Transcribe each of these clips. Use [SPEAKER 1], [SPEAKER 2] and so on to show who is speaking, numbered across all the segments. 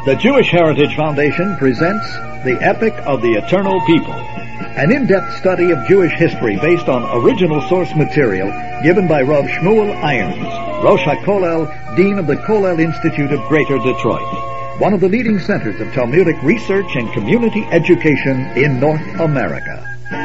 [SPEAKER 1] The Jewish Heritage Foundation presents The Epic of the Eternal People, an in-depth study of Jewish history based on original source material given by Rav Shmuel Irons, Rosh HaKollel, Dean of the Kollel Institute of Greater Detroit, one of the leading centers of Talmudic research and community education in North America.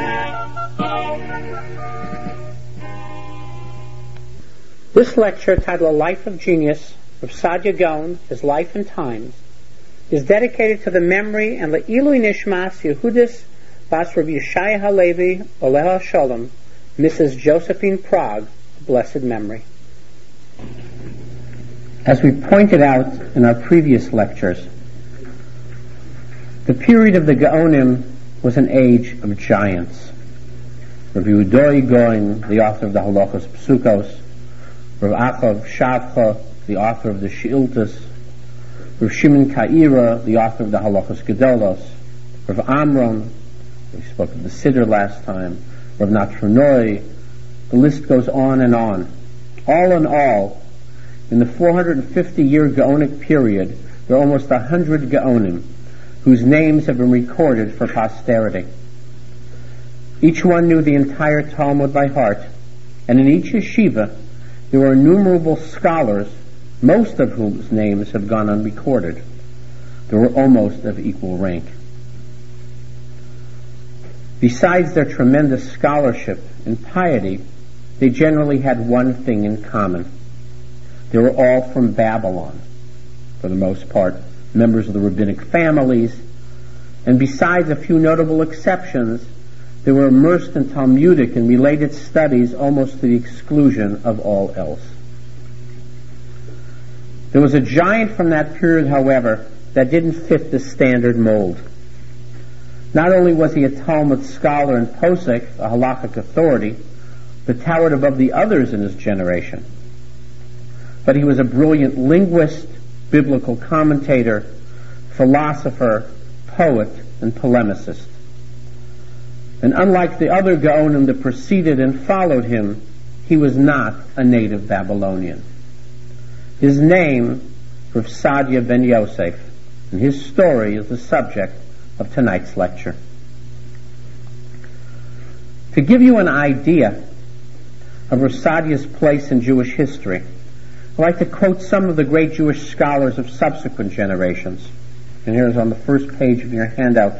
[SPEAKER 2] This lecture, titled A Life of Genius, of Saadia Gaon, His Life and Times, is dedicated to the memory and Le'ilui Nishmas Yehudis Bas Rav Yeshaya Halevi Oleha Shalom, Mrs. Josephine Prague, blessed memory. As we pointed out in our previous lectures, the period of the Gaonim was an age of giants. Rav Yehuda Gaon, the author of the Halachos Psukos, Rav Achav Shavcha, the author of the Sheiltas, Rav Shimon Ka'ira, the author of the Halachos Gedolos, Rav Amram, we spoke of the Siddur last time, Rav Natronoi, the list goes on and on. All in all, in the 450-year Gaonic period, there are almost 100 Gaonim, whose names have been recorded for posterity. Each one knew the entire Talmud by heart, and in each yeshiva, there were innumerable scholars, most of whose names have gone unrecorded. They were almost of equal rank. Besides their tremendous scholarship and piety, they generally had one thing in common. They were all from Babylon, for the most part, members of the rabbinic families, and besides a few notable exceptions, they were immersed in Talmudic and related studies almost to the exclusion of all else. There was a giant from that period, however, that didn't fit the standard mold. Not only was he a Talmud scholar and posek, a halachic authority, that towered above the others in his generation, but he was a brilliant linguist, biblical commentator, philosopher, poet, and polemicist. And unlike the other Gaonim that preceded and followed him, he was not a native Babylonian. His name, Rav Saadia ben Yosef, and his story is the subject of tonight's lecture. To give you an idea of Rav Saadia's place in Jewish history, I'd like to quote some of the great Jewish scholars of subsequent generations. And here is on the first page of your handout.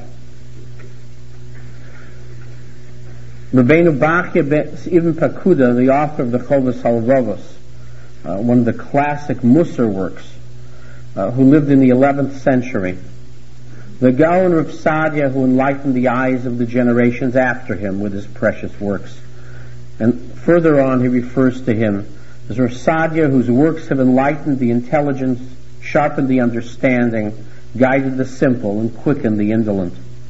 [SPEAKER 2] Rabbeinu Bachya ben Ibn Pakuda, the author of the Chovos HaLevavos, one of the classic Musar works, who lived in the 11th century. The Gaon Rav Saadia, who enlightened the eyes of the generations after him with his precious works. And further on he refers to him as Rav Saadia, whose works have enlightened the intelligence, sharpened the understanding, guided the simple, and quickened the indolent.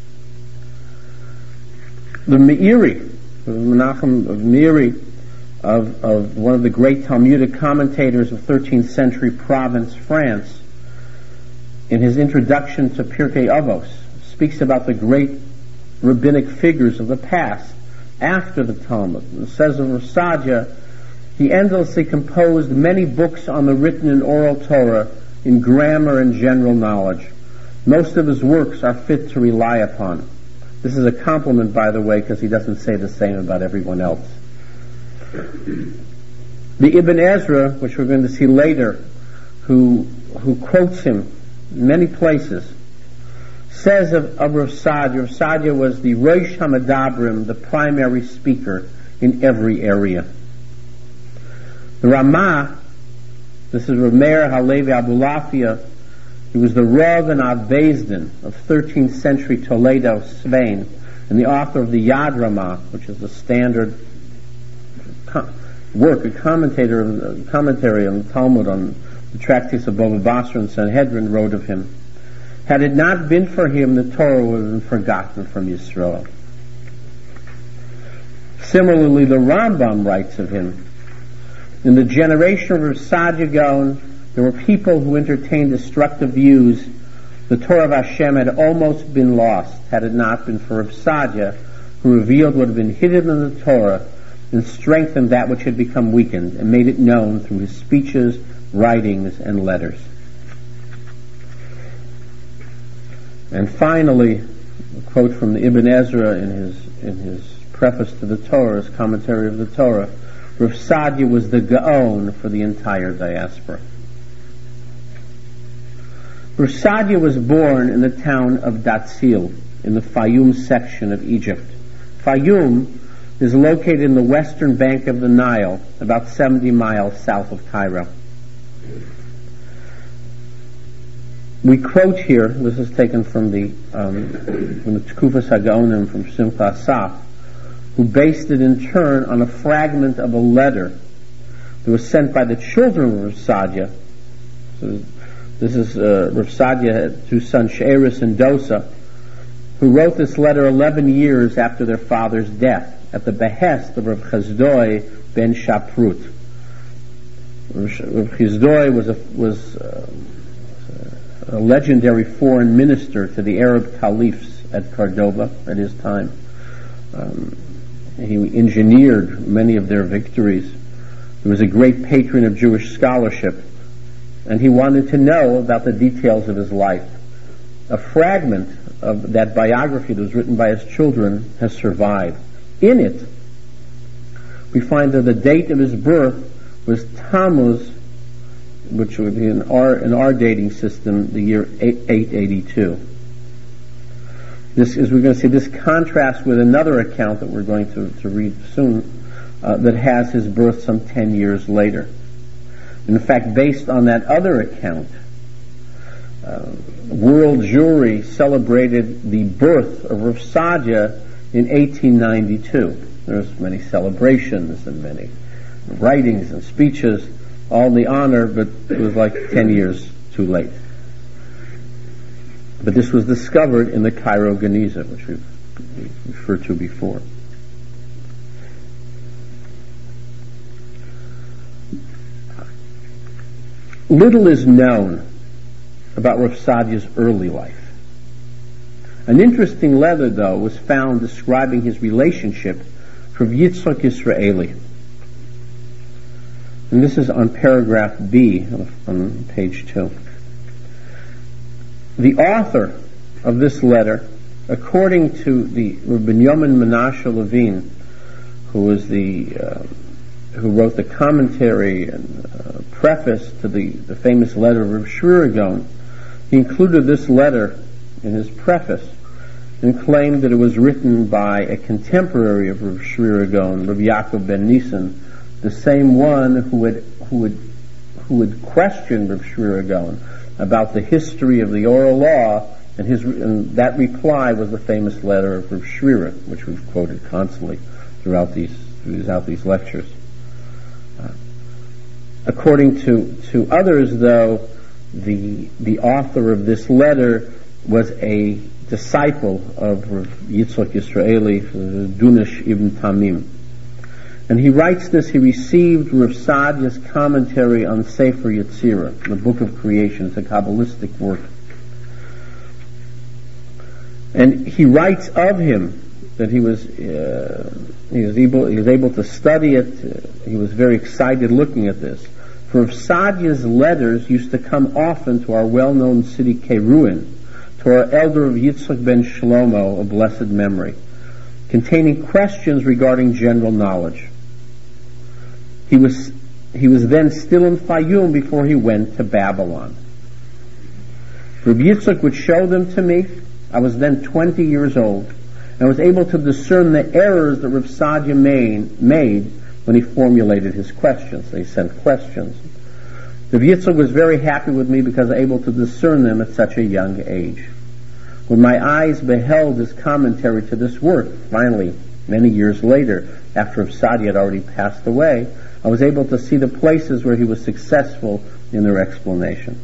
[SPEAKER 2] The Meiri, Menachem of Meiri, of one of the great Talmudic commentators of 13th century Provence, France, in his introduction to Pirkei Avos, speaks about the great rabbinic figures of the past, after the Talmud. And says of Rav Saadia, he endlessly composed many books on the written and oral Torah, in grammar and general knowledge. Most of his works are fit to rely upon. This is a compliment, by the way, because he doesn't say the same about everyone else. The Ibn Ezra, which we're going to see later, who quotes him in many places, says of Rav Saadia was the Rosh HaMedabrim, the primary speaker in every area. The Ramah, this is Rav Meir Halevi Abulafia, he was the Rav and Av Beis Din of 13th century Toledo, Spain, and the author of the Yad Ramah, which is the standard work, a commentary on the Talmud, on the tractates of Baba Basra and Sanhedrin, wrote of him. Had it not been for him, the Torah would have been forgotten from Yisrael. Similarly, the Rambam writes of him. In the generation of Rav Saadia Gaon, there were people who entertained destructive views. The Torah of Hashem had almost been lost had it not been for Rav Saadia, who revealed what had been hidden in the Torah and strengthened that which had become weakened and made it known through his speeches, writings, and letters. And finally, a quote from the Ibn Ezra in his preface to the Torah, his commentary of the Torah: Rav Sadia was the Gaon for the entire diaspora. Rav Sadia was born in the town of Datzil, in the Fayum section of Egypt. Fayum is located in the western bank of the Nile, about 70 miles south of Cairo. We quote here, this is taken from the Tekufas HaGaonim from Simcha Asaf, who based it in turn on a fragment of a letter that was sent by the children of Rav Sadia. So this is Rav Sadia had two sons, She'eris and Dosa, who wrote this letter 11 years after their father's death, at the behest of Rav Chazdoi ben Shaprut. Rav Chazdoi was a legendary foreign minister to the Arab caliphs at Cordoba at his time. He engineered many of their victories. He was a great patron of Jewish scholarship, and he wanted to know about the details of his life. A fragment of that biography that was written by his children has survived. In it, we find that the date of his birth was Tammuz, which would be in our dating system, the year 882. This, as we're going to see, this contrasts with another account that we're going to read soon, that has his birth some 10 years later. In fact, based on that other account, world Jewry celebrated the birth of Rav Sadia in 1892. There's many celebrations and many writings and speeches, all in the honor, but it was like 10 years too late. But this was discovered in the Cairo Geniza, which we've referred to before. Little is known about Rav Sadia's early life. An interesting letter, though, was found describing his relationship to Rav Yitzchak Yisraeli. And this is on paragraph B on page 2. The author of this letter, according to the Rav Binyamin Menashe Levine, who wrote the commentary and preface to the famous letter of Rav Shmuel Gaon, he included this letter in his preface and claimed that it was written by a contemporary of Rav Shmuel Gaon, Rav Yaakov ben Nisan, the same one who had questioned Rav Shmuel Gaon about the history of the oral law, and that reply was the famous letter of Rav Shmuel, which we've quoted constantly throughout these lectures. According to others, though, the author of this letter was a disciple of Rav Yitzchak Yisraeli, Dunish ibn Tamim. And he writes this: he received Rav Sadia's commentary on Sefer Yetzirah, the Book of Creation. It's a Kabbalistic work. And he writes of him that he was able to study it. He was very excited looking at this. For Rav Sadia's letters used to come often to our well-known city Keiruin, to our elder of Yitzchak ben Shlomo of blessed memory, containing questions regarding general knowledge. He was then still in Fayum before he went to Babylon. Rabbi Yitzchak would show them to me. I was then 20 years old, and I was able to discern the errors that Rav Sadia made when he formulated his questions. They sent questions. Rabbi Yitzchak was very happy with me because I was able to discern them at such a young age. When my eyes beheld his commentary to this work, finally, many years later, after Rav Sadia had already passed away, I was able to see the places where he was successful in their explanation.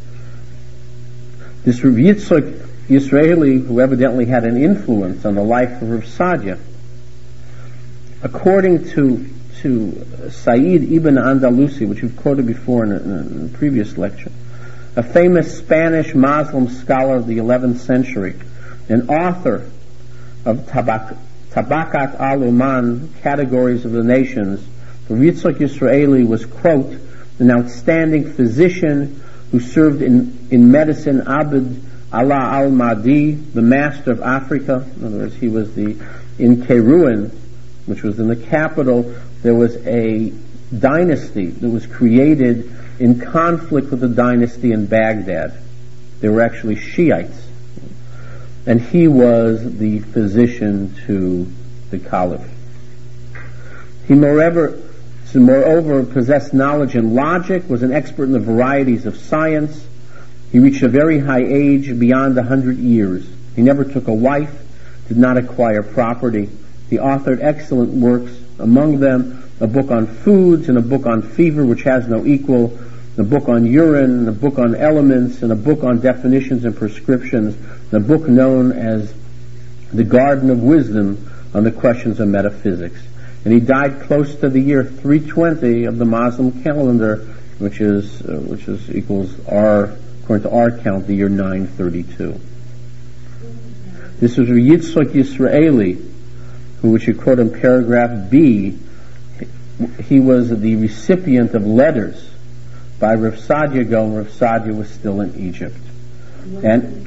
[SPEAKER 2] This Rav Yitzchak Yisraeli, who evidently had an influence on the life of Rav Sadia, according to Sayyid Ibn Andalusi, which we've quoted before in a previous lecture, a famous Spanish Muslim scholar of the 11th century, an author of Tabakat al-Uman, Categories of the Nations, Rav Yitzchak Yisraeli was, quote, an outstanding physician who served in medicine Abd Allah al-Mahdi, the master of Africa. In other words, he was in Kairouan, which was in the capital, there was a dynasty that was created in conflict with the dynasty in Baghdad. They were actually Shiites. And he was the physician to the caliph. He moreover possessed knowledge in logic, was an expert in the varieties of science. He reached a very high age, beyond 100 years. He never took a wife, did not acquire property. He authored excellent works, among them a book on foods and a book on fever, which has no equal, a book on urine, a book on elements, and a book on definitions and prescriptions, and a book known as The Garden of Wisdom on the questions of metaphysics. And he died close to the year 320 of the Muslim calendar, which equals according to our count, the year 932. This was Yitzchak Yisraeli, which you quote in paragraph B. He was the recipient of letters by Rav Sadia Gaon. Rav Sadia was still in Egypt. And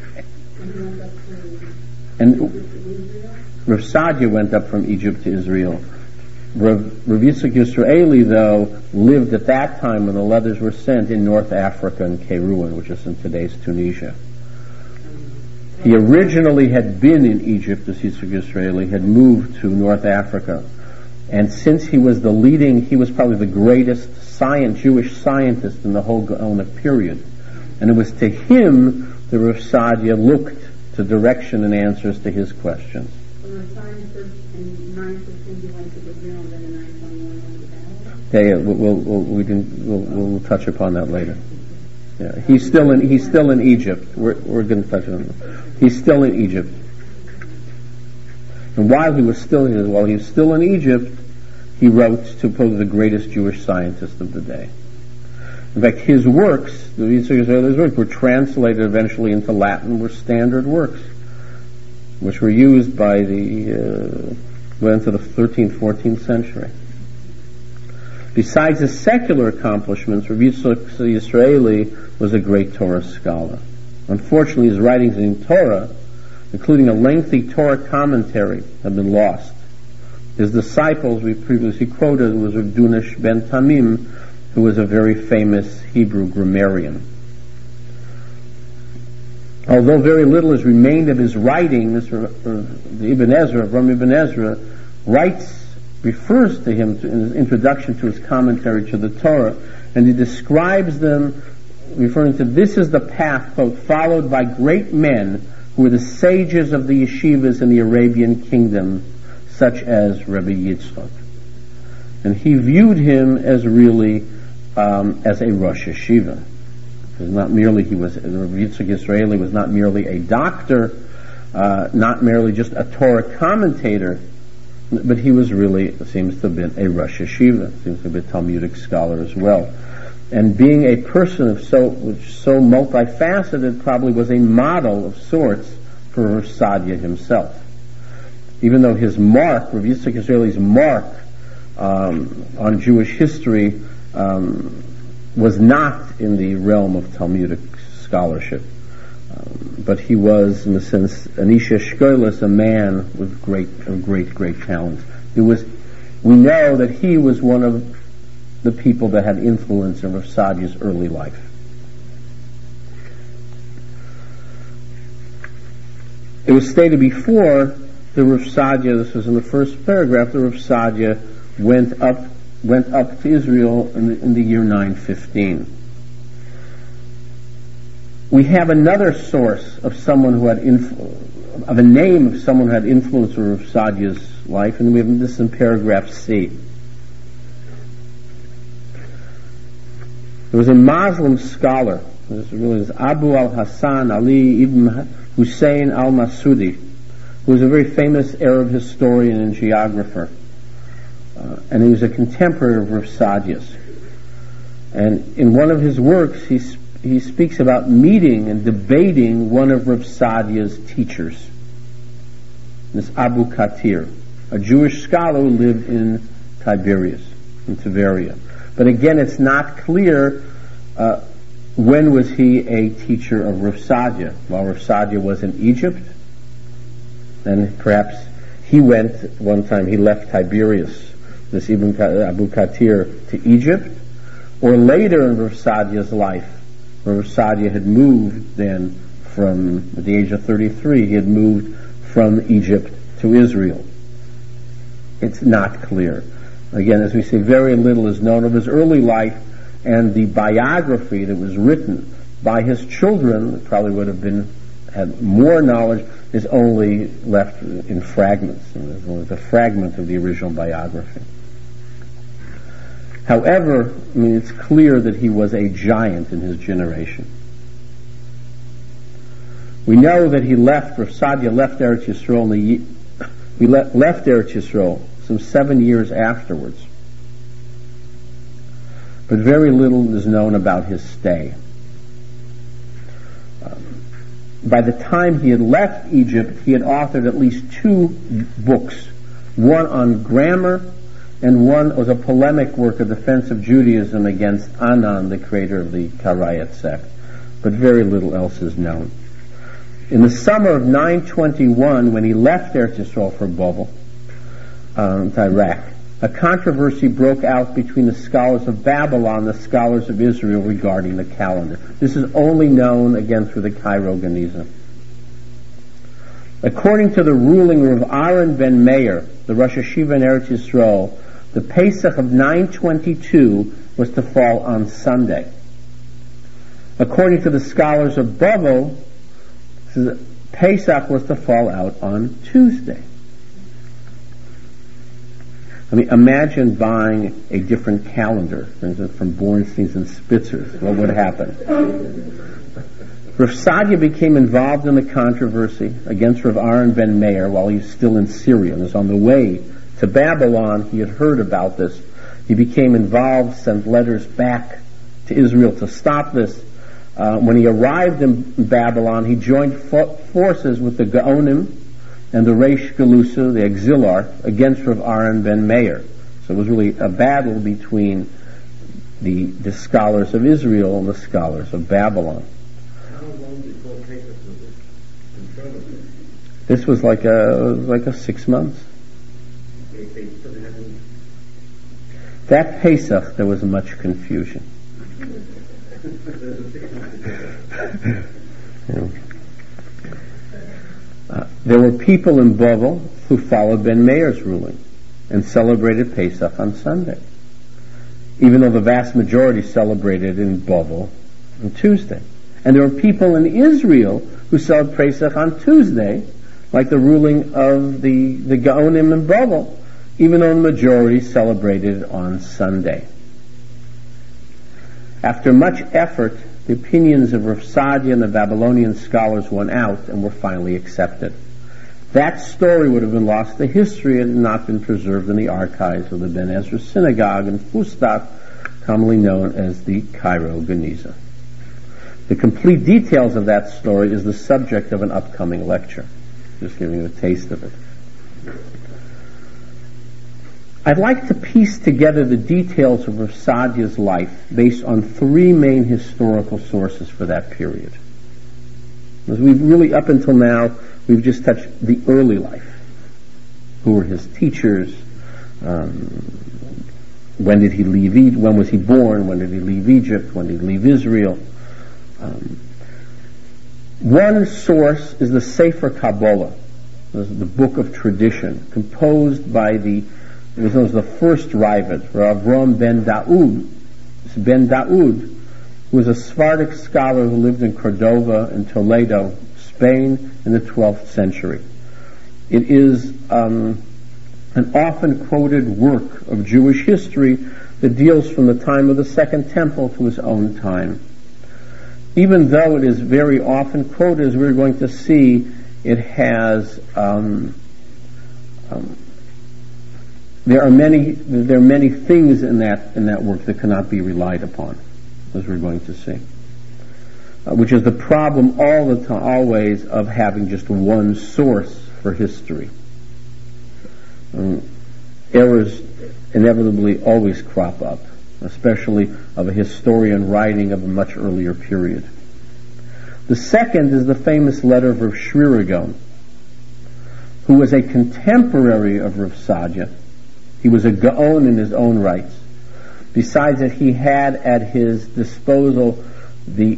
[SPEAKER 2] Rav Sadia went up from Egypt to Israel. Rav Yitzchak Yisraeli, though, lived at that time when the letters were sent in North Africa in Kairouan, which is in today's Tunisia. He originally had been in Egypt as Yitzchak Yisraeli, had moved to North Africa. And since he was probably the greatest Jewish scientist in the whole Gaona period. And it was to him that Rav Sadia looked to direction and answers to his questions. We'll touch upon that later. Yeah, he's still in Egypt. We're going to touch on him. He's still in Egypt, and while he was still in Egypt, he wrote to probably the greatest Jewish scientist of the day. In fact, his works, the Yitzchak Yisraeli's works, were translated eventually into Latin, were standard works, which were used by went into the 13th, 14th century. Besides his secular accomplishments, Rav Yitzchak Yisraeli was a great Torah scholar. Unfortunately, his writings in Torah, including a lengthy Torah commentary, have been lost. His disciples, we previously quoted, was Rav Dunish ben Tamim, who was a very famous Hebrew grammarian. Although very little has remained of his writings, the Ibn Ezra, Ram Ibn Ezra, refers to him in his introduction to his commentary to the Torah, and he describes them, referring to this as the path, quote, followed by great men who were the sages of the yeshivas in the Arabian kingdom, such as Rabbi Yitzchak. And he viewed him as really as a Rosh Yeshiva. Rabbi Yitzchak Yisraeli was not merely a doctor, not merely just a Torah commentator, but he was really, seems to have been a Rosh Yeshiva, seems to have been a Talmudic scholar as well. And being a person of so multifaceted, probably was a model of sorts for Rav Sadia himself. Even though his mark, Rav Yitzchak Yisraeli's mark on Jewish history was not in the realm of Talmudic scholarship. But he was, in a sense, an Isha Shkolos, a man with great talent. We know that he was one of the people that had influence in Rav Sadia's early life. It was stated before that Rav Sadia, this was in the first paragraph, that Rav Sadia went up to Israel in the year 915. We have another source of someone who had of a name of someone who had influence over Rav Sadia's life, and we have this in paragraph C. There was a Muslim scholar, this is Abu al-Hassan Ali ibn Hussein al-Masudi, who was a very famous Arab historian and geographer, and he was a contemporary of Rav Sadia's. And in one of his works, he speaks about meeting and debating one of Rav Sadia's teachers, this Abu Katir, a Jewish scholar who lived in Tiberias, in Tiberia. But again, it's not clear When was he a teacher of Rav Sadia? While Rav Sadia was in Egypt, and perhaps he left Tiberias, this Ibn Abu Katir, to Egypt, or later in Rav Sadia's life, where Rav Sadia had moved then at the age of 33, he had moved from Egypt to Israel. It's not clear. Again, as we say, very little is known of his early life, and the biography that was written by his children, that probably would have had more knowledge, is only left in fragments. And there's only a fragment of the original biography. However, it's clear that he was a giant in his generation. We know that Rav Sadia left Eretz Yisrael some 7 years afterwards. But very little is known about his stay. By the time he had left Egypt, he had authored at least 2 books, one on grammar, and one was a polemic work, a defense of Judaism against Anan, the creator of the Karaite sect. But very little else is known. In the summer of 921, when he left Eretz Yisrael for Babel, to Iraq, a controversy broke out between the scholars of Babylon and the scholars of Israel regarding the calendar. This is only known, again, through the Cairo Geniza. According to the ruling of Aaron ben Meir, the Rosh Hashiva in Eretz Yisrael, the Pesach of 922 was to fall on Sunday. According to the scholars of Babel, Pesach was to fall out on Tuesday. Imagine buying a different calendar, for instance, from Bornstein's and Spitzer's. What would happen? Rav Sadia became involved in the controversy against Rav Aaron ben Meir while he was still in Syria and was on the way to Babylon. He had heard about this. He became involved, sent letters back to Israel to stop this. When he arrived in Babylon, he joined forces with the Gaonim and the Reish Galusa, the Exilarch, against Rav Aaron ben Meir. So it was really a battle between the scholars of Israel and the scholars of Babylon.
[SPEAKER 3] How long before Pesach was this in front of him?
[SPEAKER 2] This was like a 6 months. That Pesach, there was much confusion. There were people in Babel who followed Ben Meir's ruling and celebrated Pesach on Sunday, even though the vast majority celebrated in Babel on Tuesday. And there were people in Israel who celebrated Pesach on Tuesday, like the ruling of the Gaonim in Babel, even though the majority celebrated on Sunday. After much effort, the opinions of Rav Sadia and the Babylonian scholars won out and were finally accepted. That story would have been lost to history had it not been preserved in the archives of the Ben Ezra Synagogue in Fustat, commonly known as the Cairo Geniza. The complete details of that story is the subject of an upcoming lecture. Just giving you a taste of it. I'd like to piece together the details of Rav Sadia's life based on 3 main historical sources for that period. As we've really, up until now, we've just touched the early life. Who were his teachers? When did he leave Egypt? When was he born? When did he leave Egypt? When did he leave Israel? One source is the Sefer Kabbalah, the book of tradition, composed by it was known as the first Raavad, Rav Avram ben Daud. Ben Daud, who was a Sephardic scholar who lived in Cordova and Toledo, Spain, in the 12th century. It is an often quoted work of Jewish history that deals from the time of the Second Temple to his own time. Even though it is very often quoted, as we're going to see, it has there are many things in that work that cannot be relied upon, as we're going to see, which is the problem always of having just one source for history. Errors inevitably always crop up, especially of a historian writing of a much earlier period. The second is the famous letter of Rav Shmuel Gaon, who was a contemporary of Rav Sadia. He was a Gaon in his own rights. Besides that, he had at his disposal the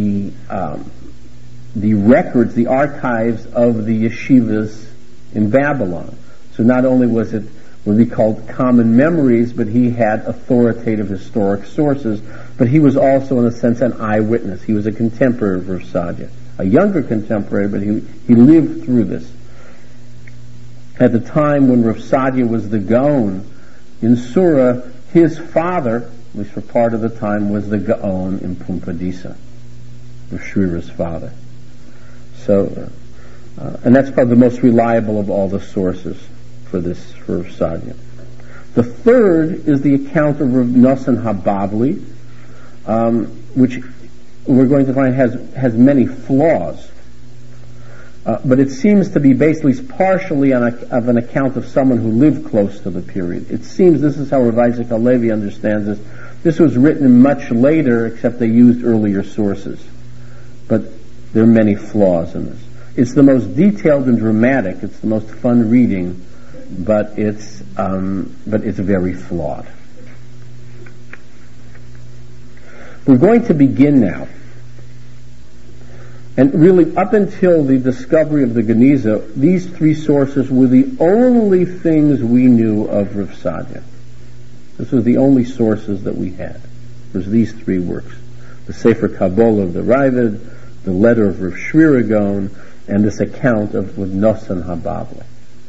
[SPEAKER 2] records, the archives of the yeshivas in Babylon. So not only was it what we called common memories, but he had authoritative historic sources, but he was also, in a sense, an eyewitness. He was a contemporary of Rav Sadia, a younger contemporary, but he lived through this. At the time when Rav Sadia was the Gaon in Sura, his father, at least for part of the time, was the Gaon in Pumbedisa, Rav Shmuel's father. So, and that's probably the most reliable of all the sources for Rav Sadia. The third is the account of Rav Nosson HaBavli, which we're going to find has many flaws. But it seems to be basically partially of an account of someone who lived close to the period. It seems, this is how Rav Isaac HaLevi understands this, this was written much later, except they used earlier sources. But there are many flaws in this. It's the most detailed and dramatic, it's the most fun reading, but it's very flawed. We're going to begin now. And really, up until the discovery of the Geniza, these three sources were the only things we knew of Rav Sadia. This was the only sources that we had. It was these three works. The Sefer Kabbalah of the Raavad, the letter of Rav Shmuel Gaon, and this account of Rav Nosson HaBavli.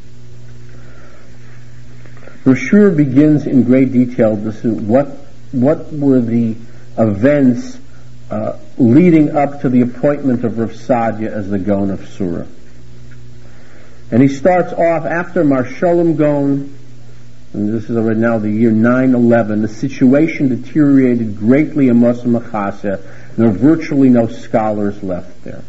[SPEAKER 2] Rav Shmuel begins in great detail what were the events leading up to the appointment of Rav Sadia as the Gaon of Sura. And he starts off after Mar Sholem Gaon, and this is already now the year 911, the situation deteriorated greatly in Moshe Machaseh, and there were virtually no scholars left there.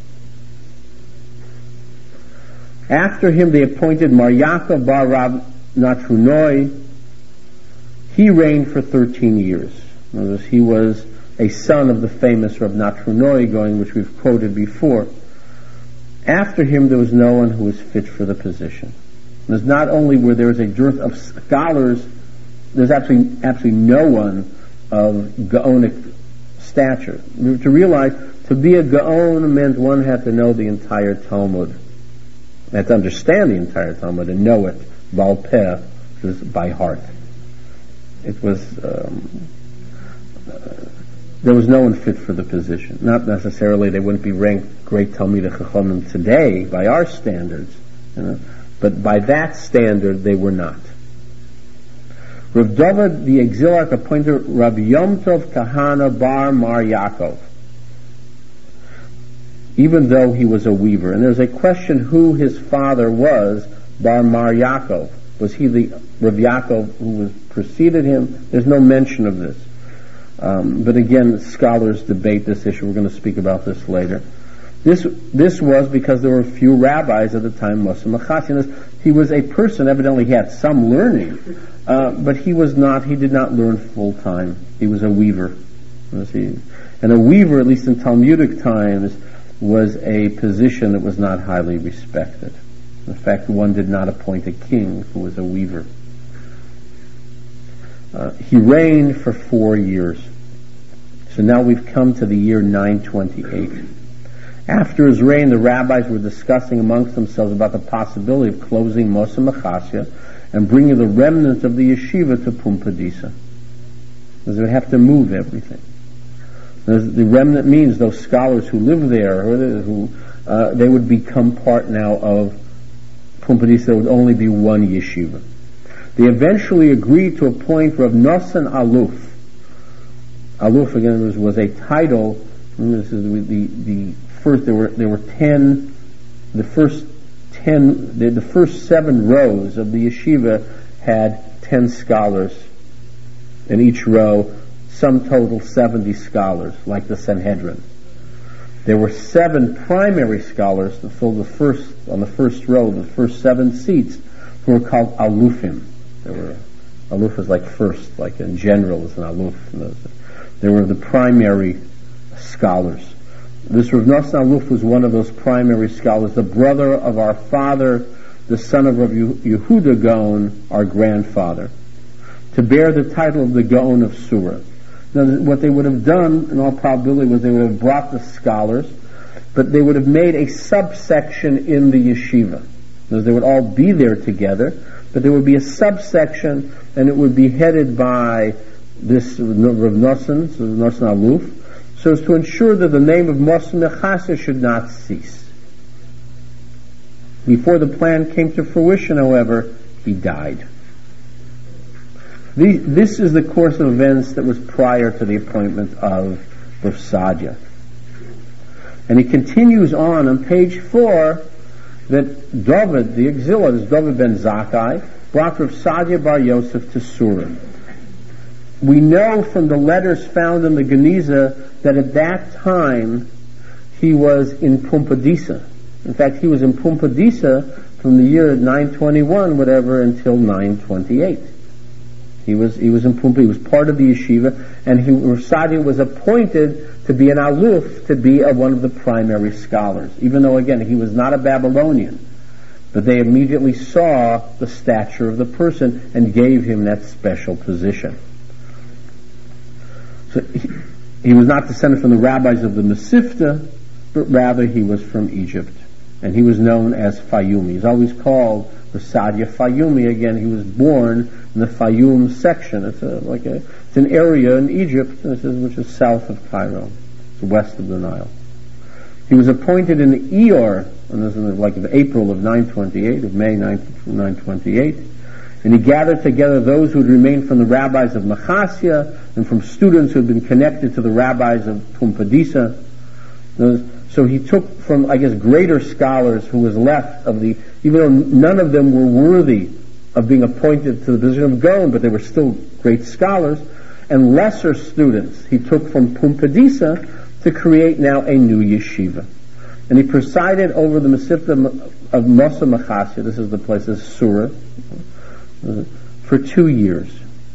[SPEAKER 2] After him they appointed Mar Yaakov bar Rab Natrunoi. He reigned for 13 years. In other words, he was a son of the famous Rab Natrunoi Gaon, which we've quoted before. After him, there was no one who was fit for the position. There's not only where there was a dearth of scholars, there's absolutely no one of Gaonic stature. To realize, to be a Gaon meant one had to know the entire Talmud. Had to understand the entire Talmud and know it, Baal Peh, by heart. It was... there was no one fit for the position. Not necessarily they wouldn't be ranked great Talmidei Chachamim today by our standards, but by that standard they were not. Rav David the Exiliarch appointed Rav Yom Tov Kahana bar Mar Yaakov, even though he was a weaver. And there's a question who his father was, bar Mar Yaakov. Was he the Rav Yaakov who preceded him? There's no mention of this. But again, scholars debate this issue. We're going to speak about this later. This was because there were few rabbis at the time, Moshe Machaseh. He was a person, evidently he had some learning, but he did not learn full time. He was a weaver. And a weaver, at least in Talmudic times, was a position that was not highly respected. In fact, one did not appoint a king who was a weaver. He reigned for 4 years. So now we've come to the year 928. After his reign, the rabbis were discussing amongst themselves about the possibility of closing Moshe Machaseh and bringing the remnant of the yeshiva to Pumbedisa, because they would have to move everything. The remnant means those scholars who live there, they would become part now of Pumbedisa. There would only be one yeshiva. They eventually agreed to appoint Rav Nosson Aluf. Aluf again was a title. This is the first. There were 10. The first 7 rows of the yeshiva had 10 scholars in each row. Sum total 70 scholars, like the Sanhedrin. There were 7 primary scholars to fill on the first row, the first 7 seats, who were called Alufim. They were Aluf is like first, like in general is an aluf. They were the primary scholars. This Rav Nosson Aluf was one of those primary scholars, the brother of our father, the son of Rav Yehuda Gaon, our grandfather, to bear the title of the Gaon of Surah. Now, what they would have done, in all probability, was they would have brought the scholars, but they would have made a subsection in the yeshiva. They would all be there together, but there would be a subsection, and it would be headed by this Rav Nosson Aluf, so as to ensure that the name of Moshe Mechasya should not cease. Before the plan came to fruition, however, he died. This is the course of events that was prior to the appointment of Rav Sadia. And he continues on page 4, that David, the exilic, this David ben Zakkai, brought Rav Sadia bar Yosef to Surah. We know from the letters found in the Geniza that at that time he was in Pumbedisa. In fact, he was in Pumbedisa from the year 921, whatever, until 928. He was in Pumbedisa. He was part of the yeshiva, and Rav Sadia was appointed to be an aluf, to be one of the primary scholars. Even though, again, he was not a Babylonian, but they immediately saw the stature of the person and gave him that special position. So he was not descended from the rabbis of the Mesivta, but rather he was from Egypt. And he was known as Fayumi. He's always called the Sadia Fayumi. Again, he was born in the Fayum section. It's an area in Egypt, which is south of Cairo. It's west of the Nile. He was appointed in the Eor, and this is like of April of 928, of May 928. And he gathered together those who had remained from the rabbis of Mechasya and from students who had been connected to the rabbis of Pumbedisa. So he took from, greater scholars who was left of the, even though none of them were worthy of being appointed to the position of Gaon, but they were still great scholars, and lesser students he took from Pumbedisa to create now a new yeshiva. And he presided over the Mesivta of Moshe Mechasya, this is the place, this is Surah, for 2 years.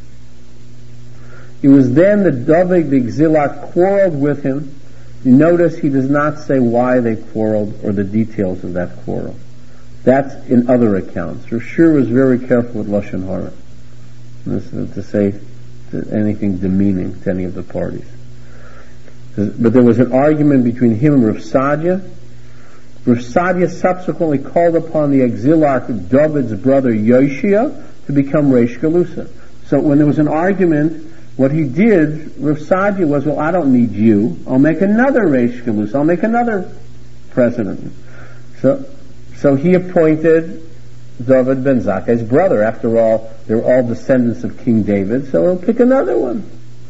[SPEAKER 2] It was then that David the exilic quarreled with him. You notice he does not say why they quarreled or the details of that quarrel. That's in other accounts. Rav Shur was very careful with Lashon Hara, to say anything demeaning to any of the parties. But there was an argument between him and Rav Sadia. Rav Sadia subsequently called upon the exilic David's brother Yoshia to become Reish Galusa. So when there was an argument, what he did, Rav Sadia, was, well, I don't need you. I'll make another Reish Galusa. I'll make another president. So he appointed David ben Zakkai's brother. After all, they're all descendants of King David, so he'll pick another one.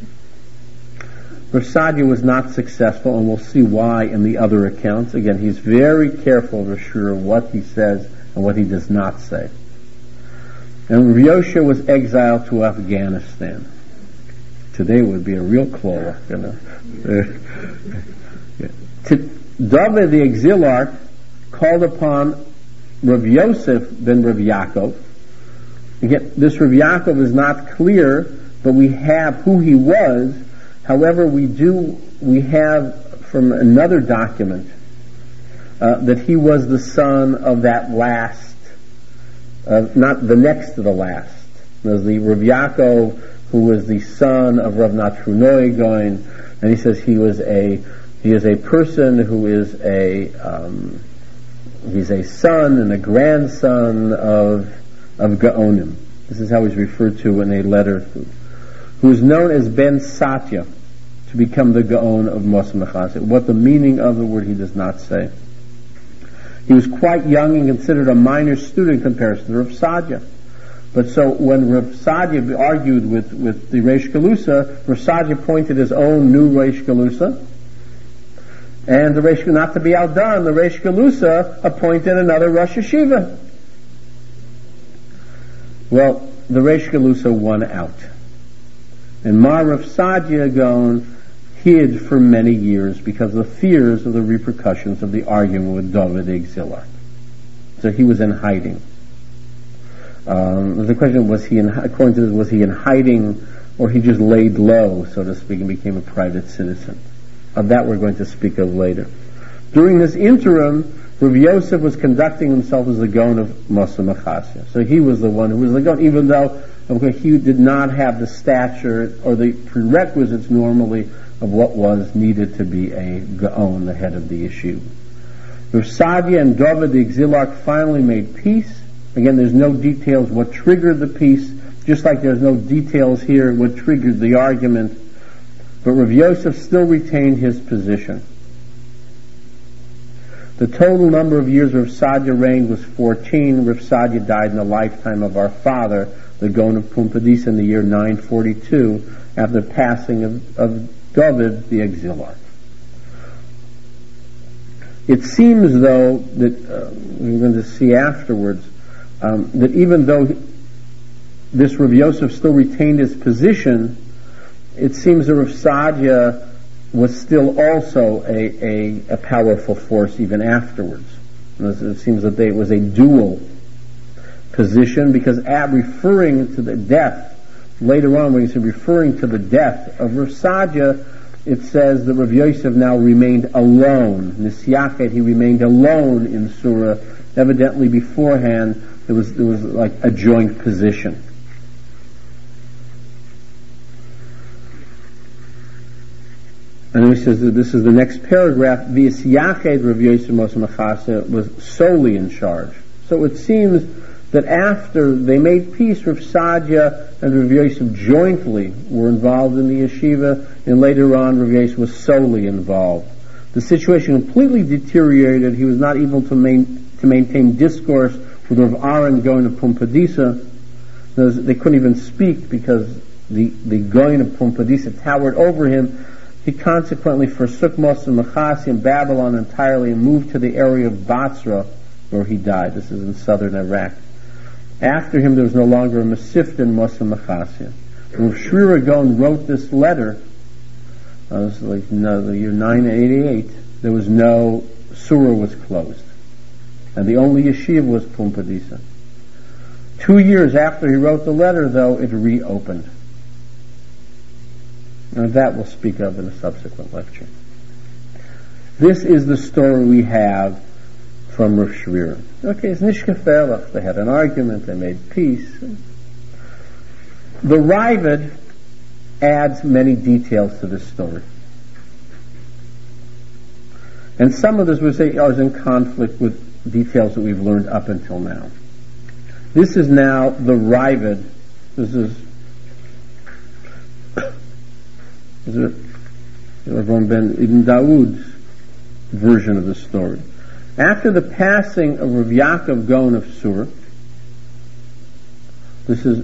[SPEAKER 2] Rav Sadia was not successful, and we'll see why in the other accounts. Again, he's very careful, Rav Shur, what he says and what he does not say. And Rav Yoshia was exiled to Afghanistan. Today would be a real claw, David the exilic called upon Rav Yosef ben Rav Yaakov. Again, this Rav Yaakov is not clear, but we have who he was. However, we have from another document that he was the son of that last, not the next to the last. There's the Rav Yaakov who was the son of Rav Natrunoy Gaon, and he says he is a person who is he's a son and a grandson of Gaonim. This is how he's referred to in a letter, who is known as Ben Satya, to become the Gaon of Moshe Mechasya. What the meaning of the word he does not say. He was quite young and considered a minor student in comparison to Rav Sadia. But so when Rav Sadia argued with the Reish Galusa, Rav Sadia appointed his own new Reish Galusa, and the Reish, not to be outdone, the Reish Galusa appointed another Rosh Yeshiva. Well, the Reish Galusa won out. And Mar Rav Sadia Gaon hid for many years because of the fears of the repercussions of the argument with David the exilic. So he was in hiding. The question was according to this, was he in hiding, or he just laid low, so to speak, and became a private citizen? Of that we're going to speak of later. During this interim, Rav Yosef was conducting himself as the Gaon of Mosa Machasya. So he was the one who was the Gaon, even though he did not have the stature or the prerequisites normally of what was needed to be a Gaon, the head of the yeshiva. Rav Sadia and David the Exilarch finally made peace. Again, there's no details what triggered the peace, just like there's no details here what triggered the argument. But Rav Yosef still retained his position. The total number of years Rav Sadia reigned was 14. Rav Sadia died in the lifetime of our father, the Gaon of Pumbedisa, in the year 942, after the passing of David the Exilarch. It seems, though, that we're going to see afterwards, that even though this Rav Yosef still retained his position, it seems that Rav Sadia was still also a powerful force even afterwards. It seems that it was a dual position, because referring to the death, later on when he's referring to the death of Rav Sadia, it says that Rav Yosef now remained alone. Nisyachet, he remained alone in Surah. Evidently beforehand there was like a joint position. And he says that this is the next paragraph. V'yisyached Rav Yosef Mosa Machasya was solely in charge. So it seems that after they made peace, Rav Sadia and Rav Yosef jointly were involved in the yeshiva, and later on Rav Yosef was solely involved. The situation completely deteriorated. He was not able to maintain discourse with Rav Aaron going to Pumbedisa. They couldn't even speak because the going of Pumbedisa towered over him. He consequently forsook Mosa Machasya in Babylon entirely and moved to the area of Basra, where he died. This is in southern Iraq. After him, there was no longer a Mesivta in Mosa Machasya. When Shri Gaon wrote this letter, this was like the year 988, there was no surah was closed, and the only yeshiva was Pumbedisa. 2 years after he wrote the letter, though, it reopened. And that we'll speak of in a subsequent lecture. This is the story we have from Rav Shvira. Okay, it's Nishkafelach. They had an argument, they made peace. The Raavad adds many details to this story. And some of this we say is in conflict with details that we've learned up until now. This is now the Raavad. This is Rabban ben Ibn Dawood's version of the story. After the passing of Rav Yaakov Gaon of Sur, this is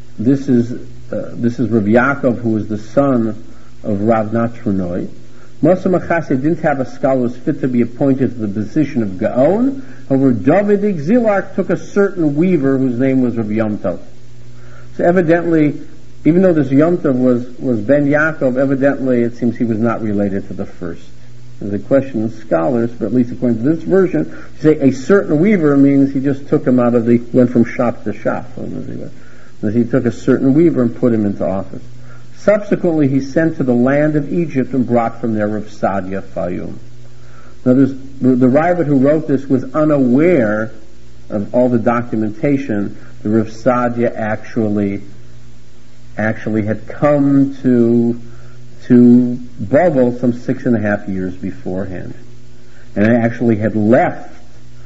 [SPEAKER 2] Rav Yaakov, who was the son of Rav Natronoi. Mosa Machasya didn't have a scholar who was fit to be appointed to the position of Gaon. However, David the Exilarch took a certain weaver whose name was Rav Yom Tov. So evidently, even though this Yom Tov was Ben Yaakov, evidently it seems he was not related to the first. There's a question in scholars, but at least according to this version, you say a certain weaver means he just took him went from shop to shop. He took a certain weaver and put him into office. Subsequently, he sent to the land of Egypt and brought from there Rav Sadia Fayum. Now, the Raavad who wrote this was unaware of all the documentation that Rav Sadia actually had come to Babel some 6.5 years beforehand, and actually had left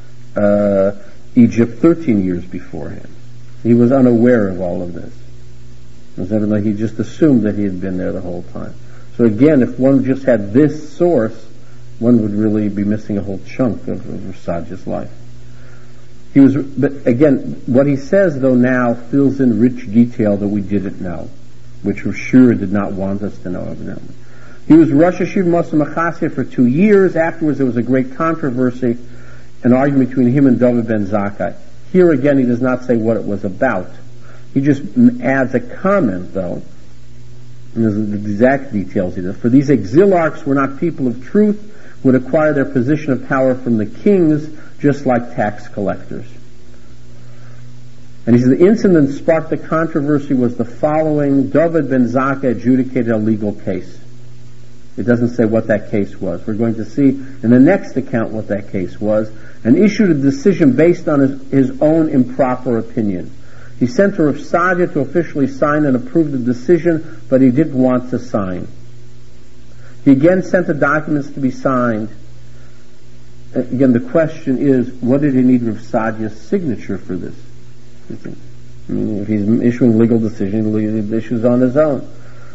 [SPEAKER 2] Egypt 13 years beforehand. He was unaware of all of this. He just assumed that he had been there the whole time. So again, if one just had this source, one would really be missing a whole chunk of Sadia's life. But again, what he says though now fills in rich detail that we didn't know, which Rav Shura did not want us to know evidently. He was Rosh Hashiv Mosa Machasya for 2 years. Afterwards there was a great controversy, an argument between him and David ben Zakkai. Here again he does not say what it was about. He just adds a comment though, and there's the exact details he does. For these exilarchs were not people of truth, would acquire their position of power from the kings, just like tax collectors. And he says the incident that sparked the controversy was the following. David ben Zakkai adjudicated a legal case. It doesn't say what that case was. We're going to see in the next account what that case was, and issued a decision based on his own improper opinion. He sent Rav Sadia to officially sign and approve the decision, but he didn't want to sign. He again sent the documents to be signed. Again, the question is, what did he need Rav Sadia's signature for this? I mean, if he's issuing legal decisions, he issues on his own.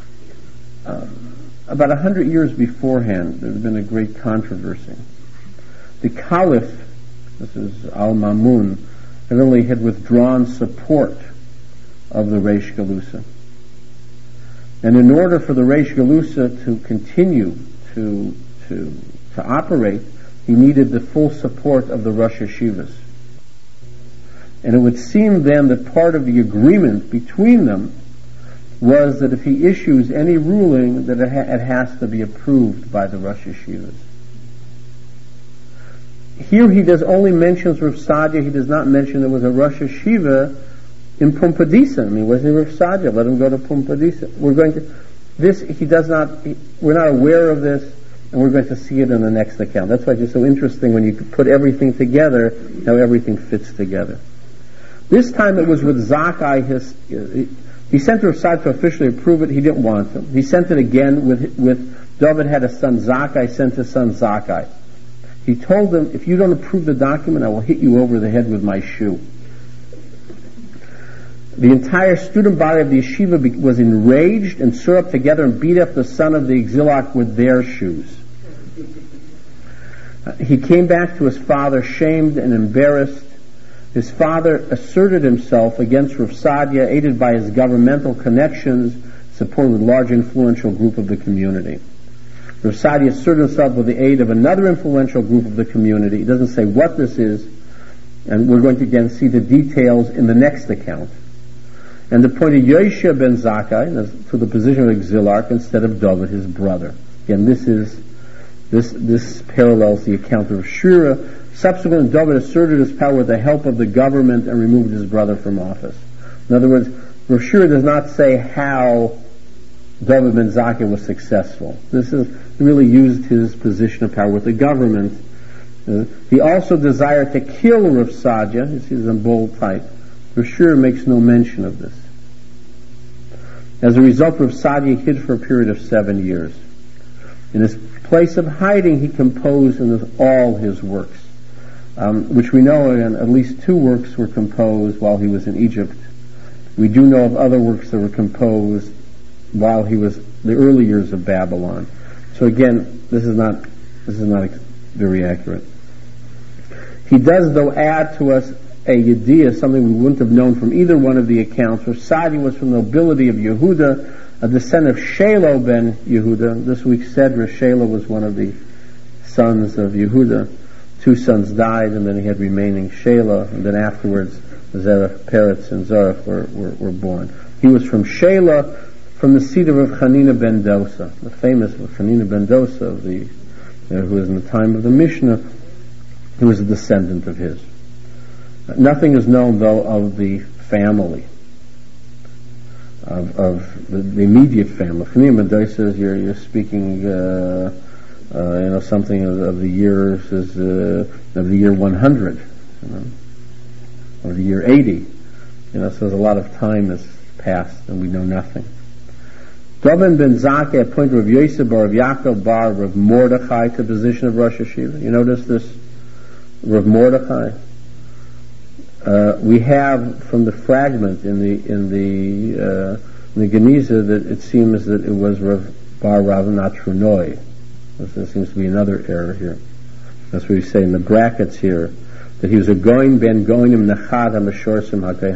[SPEAKER 2] About 100 years beforehand, there's been a great controversy. The Caliph, this is Al-Mamun, evidently had withdrawn support of the Reish Galusa. And in order for the Reish Galusa to continue to operate, he needed the full support of the Rosh Hashivas. And it would seem then that part of the agreement between them was that if he issues any ruling, that it has to be approved by the Rosh Hashivas. Here he does only mentions Rav Sadia. He does not mention there was a Rosh Hashiva in Pumbedisa. I mean, wasn't Rav Sadia? Let him go to Pumbedisa. We're not aware of this, and we're going to see it in the next account. That's why it's just so interesting when you put everything together, how everything fits together. This time it was with Zakkai. He sent Rav Sadia to officially approve it. He didn't want him. He sent it again with David had a son Zakkai, sent his son Zakkai. He told him, if you don't approve the document, I will hit you over the head with my shoe. The entire student body of the yeshiva was enraged and stood up together and beat up the son of the exilic with their shoes. He came back to his father shamed and embarrassed. His father asserted himself against Rav Sadia, aided by his governmental connections, supported with a large influential group of the community. Rav Sadia asserted himself with the aid of another influential group of the community. He doesn't say what this is, and we're going to again see the details in the next account. And appointed Yosha ben Zakkai to the position of exilic instead of David, his brother. Again, this parallels the account of Shura. Subsequently, David asserted his power with the help of the government and removed his brother from office. In other words, Rav Shura does not say how David ben Zakkai was successful. He really used his position of power with the government. He also desired to kill Rav Sadia. You see this in bold type. Rav Shura makes no mention of this. As a result, Rav Sadia hid for a period of 7 years. In his place of hiding, he composed all his works, which we know at least 2 works were composed while he was in Egypt. We do know of other works that were composed while he was the early years of Babylon. So again, this is not very accurate. He does, though, add to us a yediyah, something we wouldn't have known from either one of the accounts. Rav Sadia was from the nobility of Yehuda, a descendant of Shelah ben Yehuda. This week said Shelah was one of the sons of Yehuda. 2 sons died, and then he had remaining Shelah, and then afterwards Zerach, Peretz, and Zarach were born. He was from Shelah, from the seat of Rav Chanina ben Dosa, the famous Rav Chanina ben Dosa, who was in the time of the Mishnah. He was a descendant of his. Nothing is known, though, of the family, of the immediate family. Chanina ben Dosa is you're speaking, something of the years of the year 100, or the year 80. So there's a lot of time has passed, and we know nothing. David ben Zakkai appointed Rav Yosef bar Rav Yaakov bar Rav Mordechai to the position of Rosh Hashiva. You notice this, Rav Mordechai. We have from the fragment in the Geniza that it seems that it was Rav bar Rav Natrunoi. There seems to be another error here. That's what we say in the brackets here, that he was a Goin ben Goinim Nachad HaMashorsim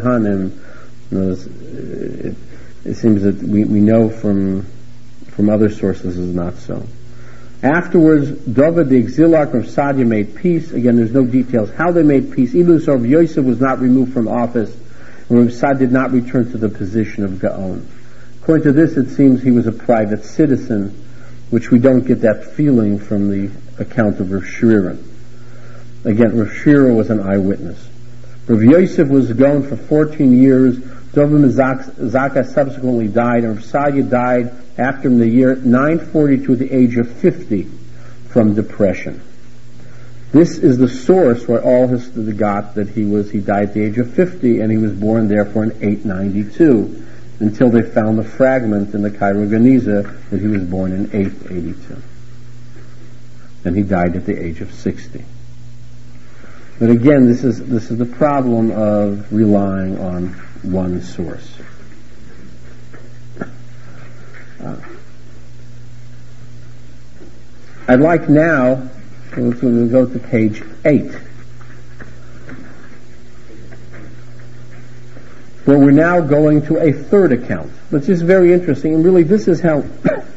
[SPEAKER 2] HaKehanim. It seems that we know from other sources is not so. Afterwards, David the exilic of Sadia made peace. Again, there's no details how they made peace. Even so, Rav Yosef was not removed from office, and Rav Sadia did not return to the position of Gaon. According to this, it seems he was a private citizen, which we don't get that feeling from the account of Rav Shira. Again, Rav Shira was an eyewitness. Rav Yosef was gone for 14 years. Dovim Zaka subsequently died, and Rav Sadia died after him in the year 942 at the age of 50 from depression. This is the source where all history got that he died at the age of 50, and he was born therefore in 892, until they found the fragment in the Cairo Geniza that he was born in 882. And he died at the age of 60. But again, this is the problem of relying on one source. I'd like now to go to page 8, where we're now going to a third account, which is very interesting, and really this is how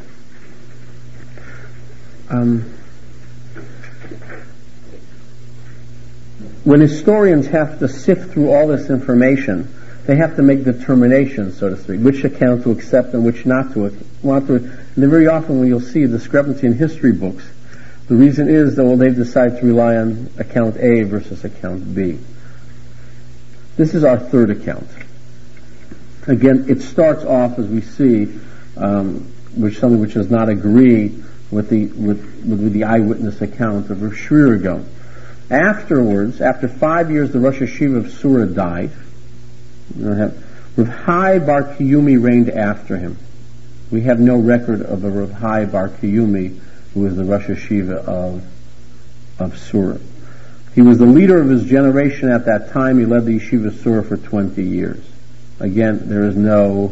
[SPEAKER 2] when historians have to sift through all this information, they have to make determinations, so to speak, which account to accept and which not to want to. And very often when you'll see a discrepancy in history books, the reason is that, well, they've decided to rely on account A versus account B. This is our third account. Again, it starts off, as we see, with something which does not agree with the eyewitness account of Rav Shrir Gaon. Afterwards, after 5 years, the Rosh Hashiva of Sura died. Rav Hai Bar Kiyumi reigned after him. We have no record of a Rav Hai Bar Kiyumi who was the Rosh Hashiva of Sura. He was the leader of his generation at that time. He led the Yeshiva of Sura for 20 years. Again, there is no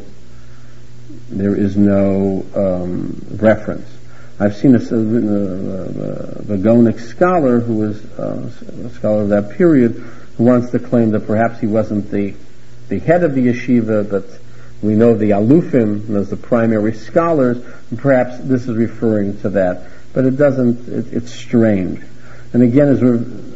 [SPEAKER 2] reference. I've seen a Vagonic scholar who was a scholar of that period who wants to claim that perhaps he wasn't the head of the yeshiva, but we know the alufim as the primary scholars, and perhaps this is referring to that. But it doesn't, it's strange. And again, as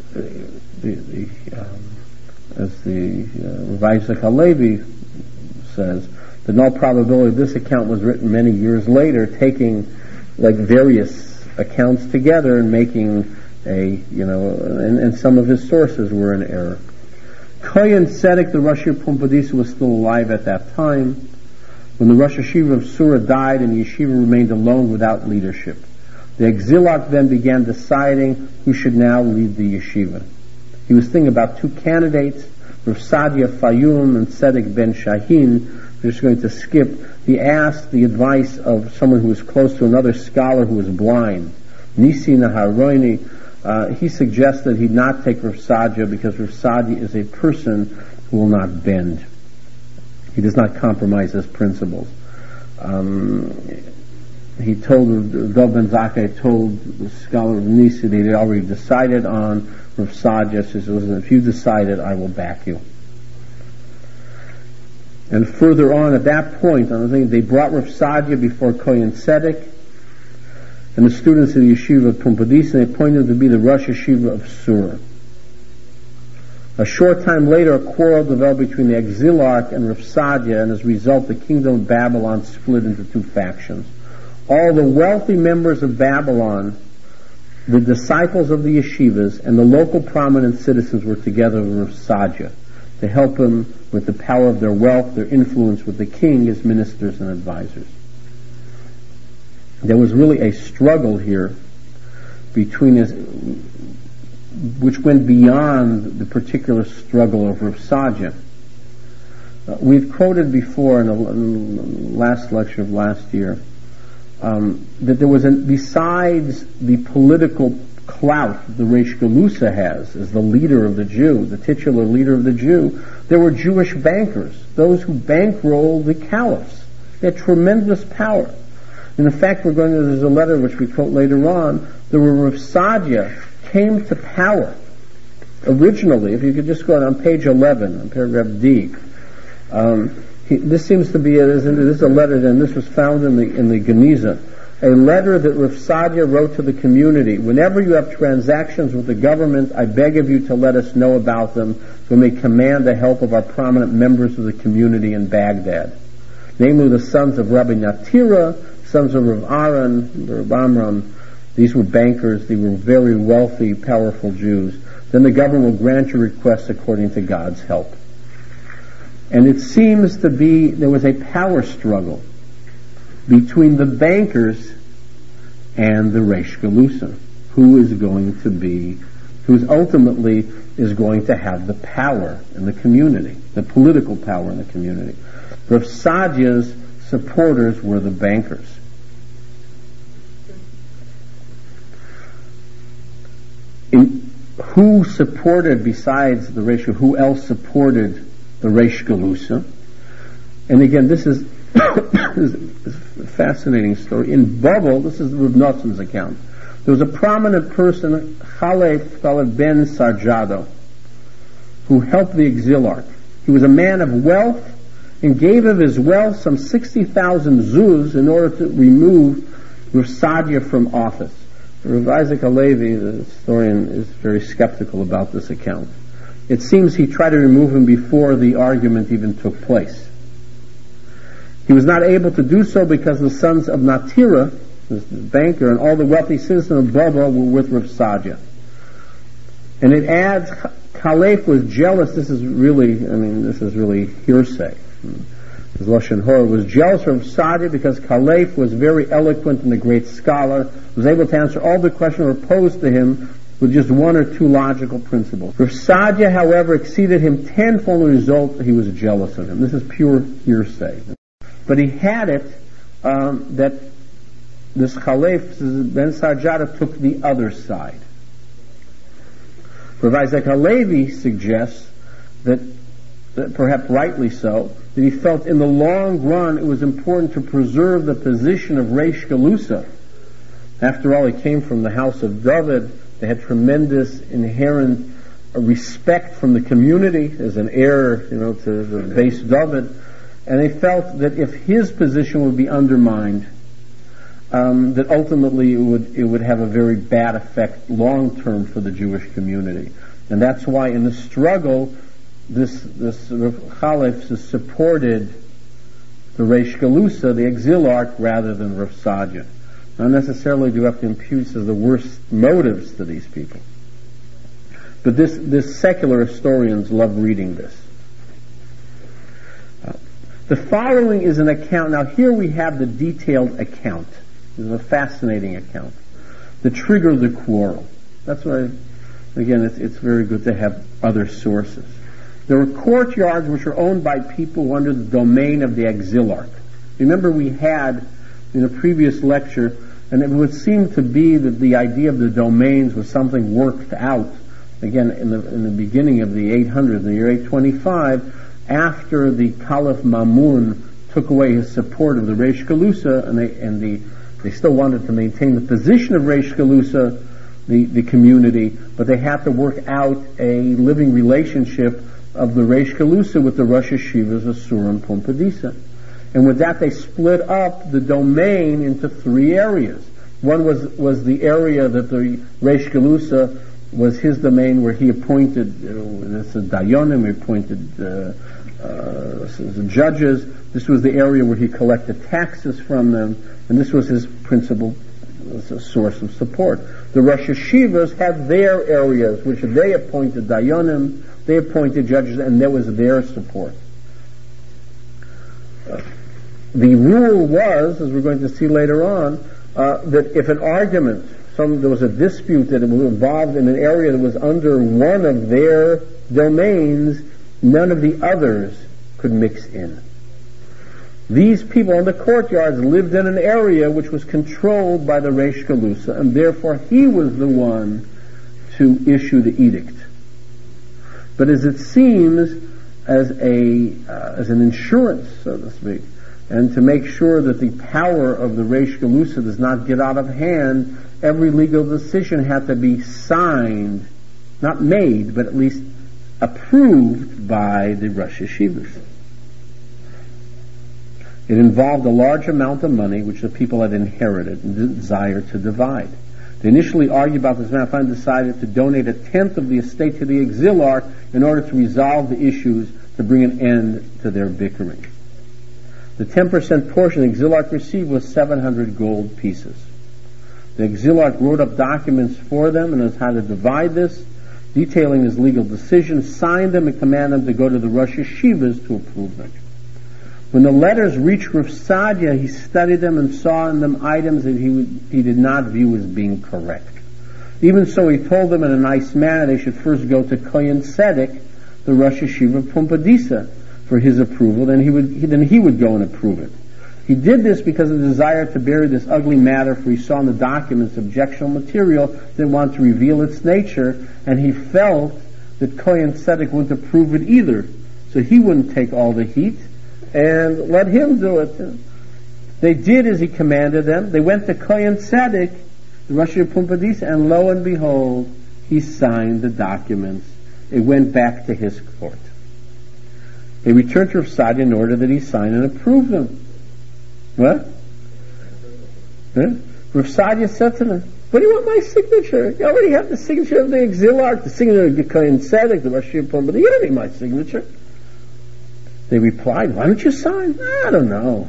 [SPEAKER 2] the Rav Isaac Halevi says, that in all probability this account was written many years later, taking like various accounts together and making and some of his sources were in error. Kohen Tzedek, the Rosh Pumbedisa, was still alive at that time when the Rosh Hashiva of Sura died and the yeshiva remained alone without leadership. The exilak then began deciding who should now lead the yeshiva. He was thinking about two candidates, Rav Sadia Fayum and Tzedek ben Shahin. We're just going to skip. He asked the advice of someone who was close to another scholar who was blind, Nisi Naharoni. He suggested he not take Rav Sadia because Rav Sadia is a person who will not bend. He does not compromise his principles. He told Dov Ben Zakkai told the scholar of Nisi that he had already decided on Rav Sadia. He says, "Listen, if you decided, I will back you." And further on, at that point, they brought Rav Sadia before Kohen Tzedek and the students of the yeshiva of Pumbedisa, and they appointed him to be the Rosh Hashiva of Sura. A short time later, a quarrel developed between the exilarch and Rav Sadia, and as a result, the kingdom of Babylon split into two factions. All the wealthy members of Babylon, the disciples of the yeshivas, and the local prominent citizens were together with Rav Sadia to help him with the power of their wealth, their influence with the king as ministers and advisors. There was really a struggle here between which went beyond the particular struggle of Rav Sadia. We've quoted before in the last lecture of last year that there was, besides the political clout the Reish Galusa has as the leader of the Jew, the titular leader of the Jew, there were Jewish bankers, those who bankrolled the caliphs. They had tremendous power. And in fact, there's a letter which we quote later on, the Rav Sadia came to power originally. If you could just go on page 11, on paragraph D. This seems to be, this is a letter, and this was found in the Geniza. A letter that Rav Sadia wrote to the community. Whenever you have transactions with the government, I beg of you to let us know about them so we may command the help of our prominent members of the community in Baghdad. Namely the sons of Rabbi Natira, sons of Rav Aaron, Rav Amram. These were bankers. They were very wealthy, powerful Jews. then the government will grant your request according to God's help. And it seems to be there was a power struggle between the bankers and the Reish Galusa, who ultimately is going to have the power in the community, the political power in the community. Rav Sadia's supporters were the bankers. Who supported, besides the Reish, who else supported the Reish Galusa? And again, this is a fascinating story. In Babel, this is Rav Nosson's account, there was a prominent person, Chalef ben Sarjado, who helped the exilarch. He was a man of wealth and gave of his wealth some 60,000 zuz in order to remove Rav Sadia from office. Rav Isaac Halevi, the historian, is very skeptical about this account. It seems he tried to remove him before the argument even took place. He was not able to do so because the sons of Natira, the banker, and all the wealthy citizens of Baba were with Rav Sadia. And it adds, Khalef was jealous. This is really hearsay. His Lashon Hora was jealous of Sadia because Khalef was very eloquent and a great scholar, was able to answer all the questions that were posed to him with just one or two logical principles. Rav Sadia, however, exceeded him tenfold. As a result, he was jealous of him. This is pure hearsay. But he had it that this Khalef ben Sarjada took the other side. Rav Isaac Halevi suggests that perhaps rightly so, that he felt in the long run it was important to preserve the position of Reish Galusa. After all, he came from the house of David. They had tremendous inherent respect from the community as an heir, to the base David. And they felt that if his position would be undermined, that ultimately it would have a very bad effect long term for the Jewish community. And that's why in the struggle, this Chalef supported the Reish Galusa, the exilarch, rather than Rav Sadia. Not necessarily do you have to impute as the worst motives to these people. But this secular historians love reading this. The following is an account. Now here we have the detailed account. This is a fascinating account. The trigger of the quarrel. That's why, again, it's very good to have other sources. There were courtyards which were owned by people who were under the domain of the exilarch. Remember we had in a previous lecture, and it would seem to be that the idea of the domains was something worked out, again, in the beginning of the 800s, the year 825, after the Caliph Mamun took away his support of the Reish Galusa, and they still wanted to maintain the position of Reish Galusa, the community, but they had to work out a living relationship of the Reish Galusa with the Rosh Hashivas of Sura and Pumbedisa. And with that, they split up the domain into three areas. One was the area that the Reish Galusa was his domain, where he appointed Dayanim, he appointed judges. This was the area where he collected taxes from them, and this was his principal source of support. The Rosh Hashivas had their areas, which they appointed Dayanim, they appointed judges, and there was their support. The rule was, as we're going to see later on, that if an argument, there was a dispute that was involved in an area that was under one of their domains, none of the others could mix in. These people in the courtyards lived in an area which was controlled by the Reish Galusa, and therefore he was the one to issue the edict. But as it seems, as an insurance, so to speak, and to make sure that the power of the Reish Galusa does not get out of hand, every legal decision had to be signed, not made, but at least approved by the Rosh Hashivas. It involved a large amount of money which the people had inherited and desired to divide. They initially argued about this matter and decided to donate a tenth of the estate to the exilarch in order to resolve the issues, to bring an end to their bickering. The 10% portion the exilarch received was 700 gold pieces. The exilarch wrote up documents for them and as how to divide this, detailing his legal decisions, signed them and commanded them to go to the Rosh Yeshivas to approve them. When the letters reached Rav Sadia, he studied them and saw in them items that he did not view as being correct. Even so, he told them in a nice manner they should first go to Kohen Tzedek, the Rosh Yeshiva of Pumbedisa, for his approval. Then he would go and approve it. He did this because of the desire to bury this ugly matter, for he saw in the documents objectionable material, didn't want to reveal its nature, and he felt that Kohen Tzedek wouldn't approve it either. So he wouldn't take all the heat, and let him do it. They did as he commanded them. They went to Kohen Tzedek, the Rosh Yeshiva of Pumbedisa, and lo and behold, he signed the documents. It went back to his court. They returned to Rav Sadia in order that he sign and approve them. What? Huh? Rav Sadia said to them, "What do you want my signature? You already have the signature of the Exilarch, the signature of the Kohen Tzedek, the Rosh Yeshiva of Pumbedisa. You don't need my signature." They replied, "Why don't you sign?" "I don't know."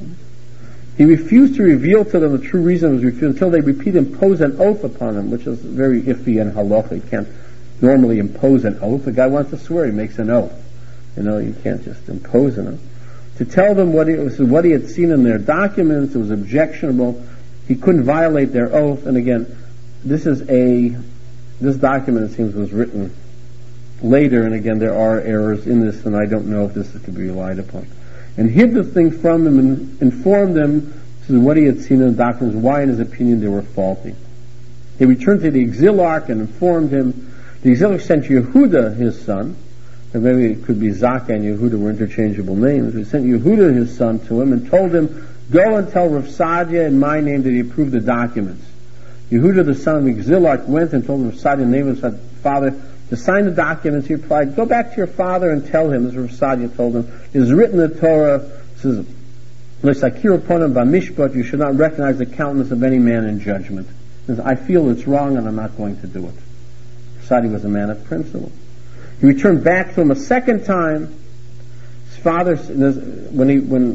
[SPEAKER 2] He refused to reveal to them the true reason of his refusal until they impose an oath upon him, which is very iffy in halacha. You can't normally impose an oath. The guy wants to swear, he makes an oath. You can't just impose an oath. To tell them what he had seen in their documents, it was objectionable. He couldn't violate their oath. And again, this document, it seems, was written later, and again, there are errors in this, and I don't know if this could be relied upon. And hid the thing from them and informed them what he had seen in the documents, why in his opinion they were faulty. He returned to the Exilarch and informed him. The Exilarch sent Yehuda, his son, and maybe it could be Zakkai and Yehuda were interchangeable names. He sent Yehuda, his son, to him and told him, "Go and tell Rav Sadia in my name that he approved the documents." Yehuda, the son of Exilarch, went and told Rav Sadia in the name of his father to sign the documents. He replied, "Go back to your father and tell him," as Rav Sadia told him, "it is written in the Torah, it says, L'sakir upon him b'mishpat, you should not recognize the countenance of any man in judgment." He says, "I feel it's wrong and I'm not going to do it." Rav Sadia was a man of principle. He returned back to him a second time. His father, when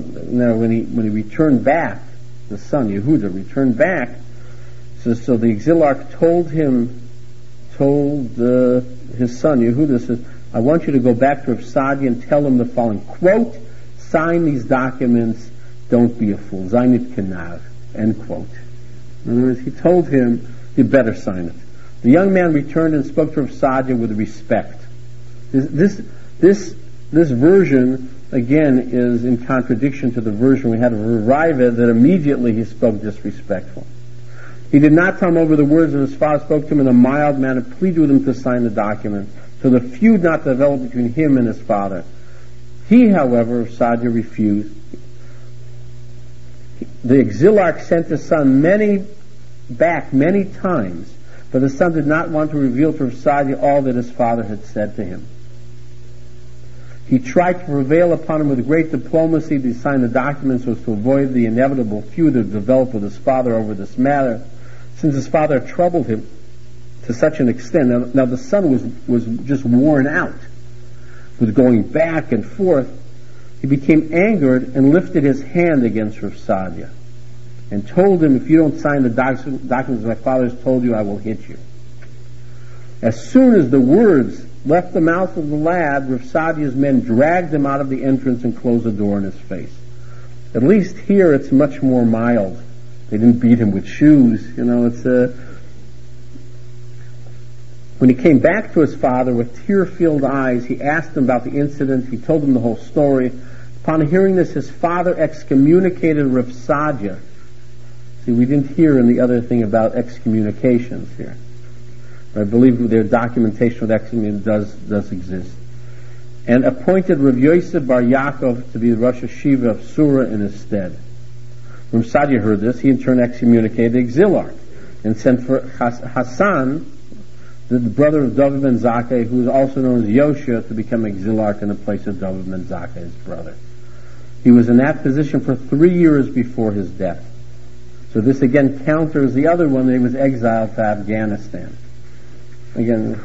[SPEAKER 2] he returned back, the son Yehuda returned back. So the Exilarch told his son Yehuda, says, "I want you to go back to Rav Sadia and tell him the following quote: sign these documents. Don't be a fool. Zaynit kenav." End quote. In other words, he told him, "You better sign it." The young man returned and spoke to Rav Sadia with respect. This version, again, is in contradiction to the version we had of Raiva, that immediately he spoke disrespectful. He did not tell him over the words, and his father spoke to him in a mild manner, pleaded with him to sign the document, so the feud not developed between him and his father. He, however, Sadia refused. The Exilarch sent his son many times, but the son did not want to reveal to Sadia all that his father had said to him. He tried to prevail upon him with great diplomacy to sign the documents so as to avoid the inevitable feud that developed with his father over this matter, since his father troubled him to such an extent. Now the son was just worn out with going back and forth. He became angered and lifted his hand against Rav Sadia and told him, "If you don't sign the documents my father has told you, I will hit you." As soon as the words left the mouth of the lad, Rav Sadia's men dragged him out of the entrance and closed the door in his face. At least here it's much more mild. They didn't beat him with shoes. When he came back to his father with tear-filled eyes, he asked him about the incident. He told him the whole story. Upon hearing this, his father excommunicated Rav Sadia. See, we didn't hear in the other thing about excommunications here. I believe their documentation of excommunication does exist. And appointed Rav Yosef Bar Yaakov to be the Rosh Yeshiva of Sura in his stead. When Sadia heard this, he in turn excommunicated the Exilarch and sent for Hassan, the brother of David ben Zakkai, who is also known as Yosha, to become Exilarch in the place of David ben Zakkai, his brother. He was in that position for 3 years before his death. So this again counters the other one that he was exiled to Afghanistan. Again,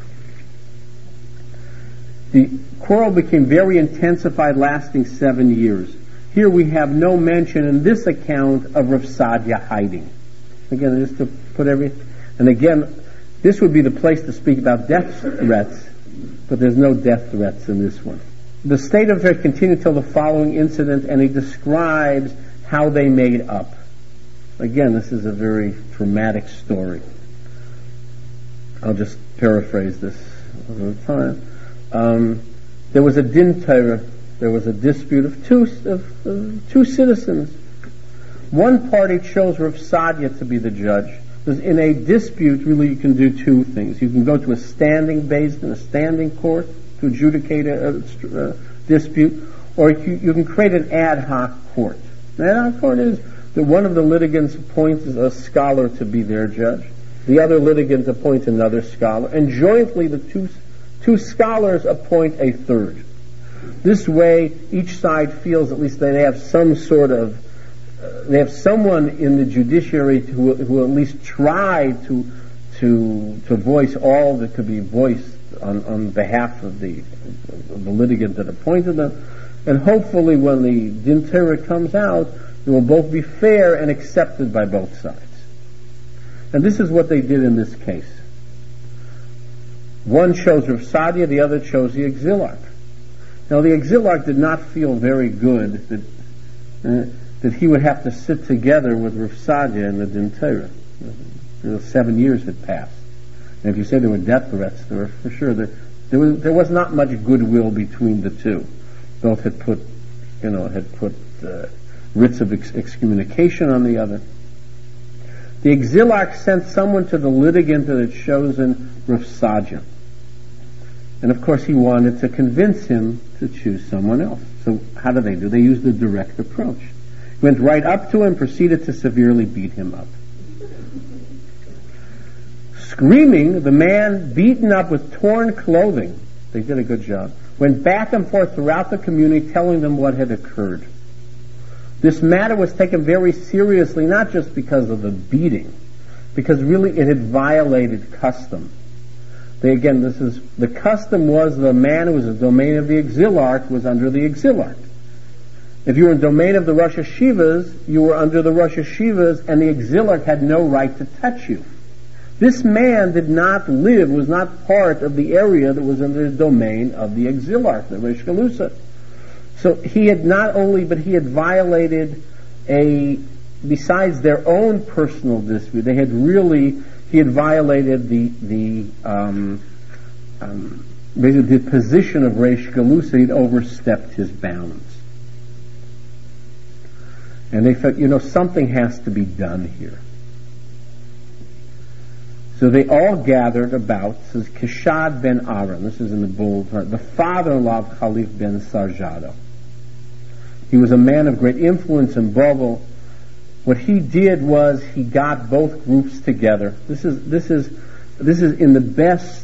[SPEAKER 2] the quarrel became very intensified, lasting 7 years. Here we have no mention in this account of Rav Sadia hiding. Again, just to put everything. And again, This would be the place to speak about death threats, but there's no death threats in this one. The state of affairs continued till the following incident, and he describes how they made up. Again, this is a very dramatic story. I'll just paraphrase this over time. There was a din Torah. There was a dispute of two citizens. One party chose Rav Sadia to be the judge. Because in a dispute, really, you can do two things. You can go to a standing beis din, a standing court, to adjudicate a dispute, or you can create an ad hoc court. An ad hoc court is that one of the litigants appoints a scholar to be their judge. The other litigant appoints another scholar, and jointly the two scholars appoint a third. This way, each side feels at least they have some sort of they have someone in the judiciary who at least try to voice all that could be voiced on behalf of the litigant that appointed them, and hopefully when the din Torah comes out, it will both be fair and accepted by both sides. And this is what they did in this case. One chose Rav Sadia, the other chose the Exilarch. Now the Exilarch did not feel very good that he would have to sit together with Rav Sadia in the din Torah. 7 years had passed. And if you say there were death threats, there were for sure there was not much goodwill between the two. Both had put writs of excommunication on the other. The Exilarch sent someone to the litigant that had chosen Rav Sadia. And of course he wanted to convince him to choose someone else. So how do? They used the direct approach. He went right up to him, proceeded to severely beat him up. Screaming, the man, beaten up with torn clothing, they did a good job, went back and forth throughout the community telling them what had occurred. This matter was taken very seriously, not just because of the beating, because really it had violated custom. The custom was the man who was the domain of the Exilarch was under the Exilarch. If you were in the domain of the Rosh Hashivas, you were under the Rosh Hashivas, and the Exilarch had no right to touch you. This man was not part of the area that was under the domain of the Exilarch, the Reish Galusa. So he had violated besides their own personal dispute, he had violated the position of Reish Galusa. He'd overstepped his bounds. And they felt, something has to be done here. So they all gathered about, this is Keshad ben Aaron, this is in the bold part, the father-in-law of Khalif ben Sarjado. He was a man of great influence in Babel. What he did was he got both groups together. This is in the best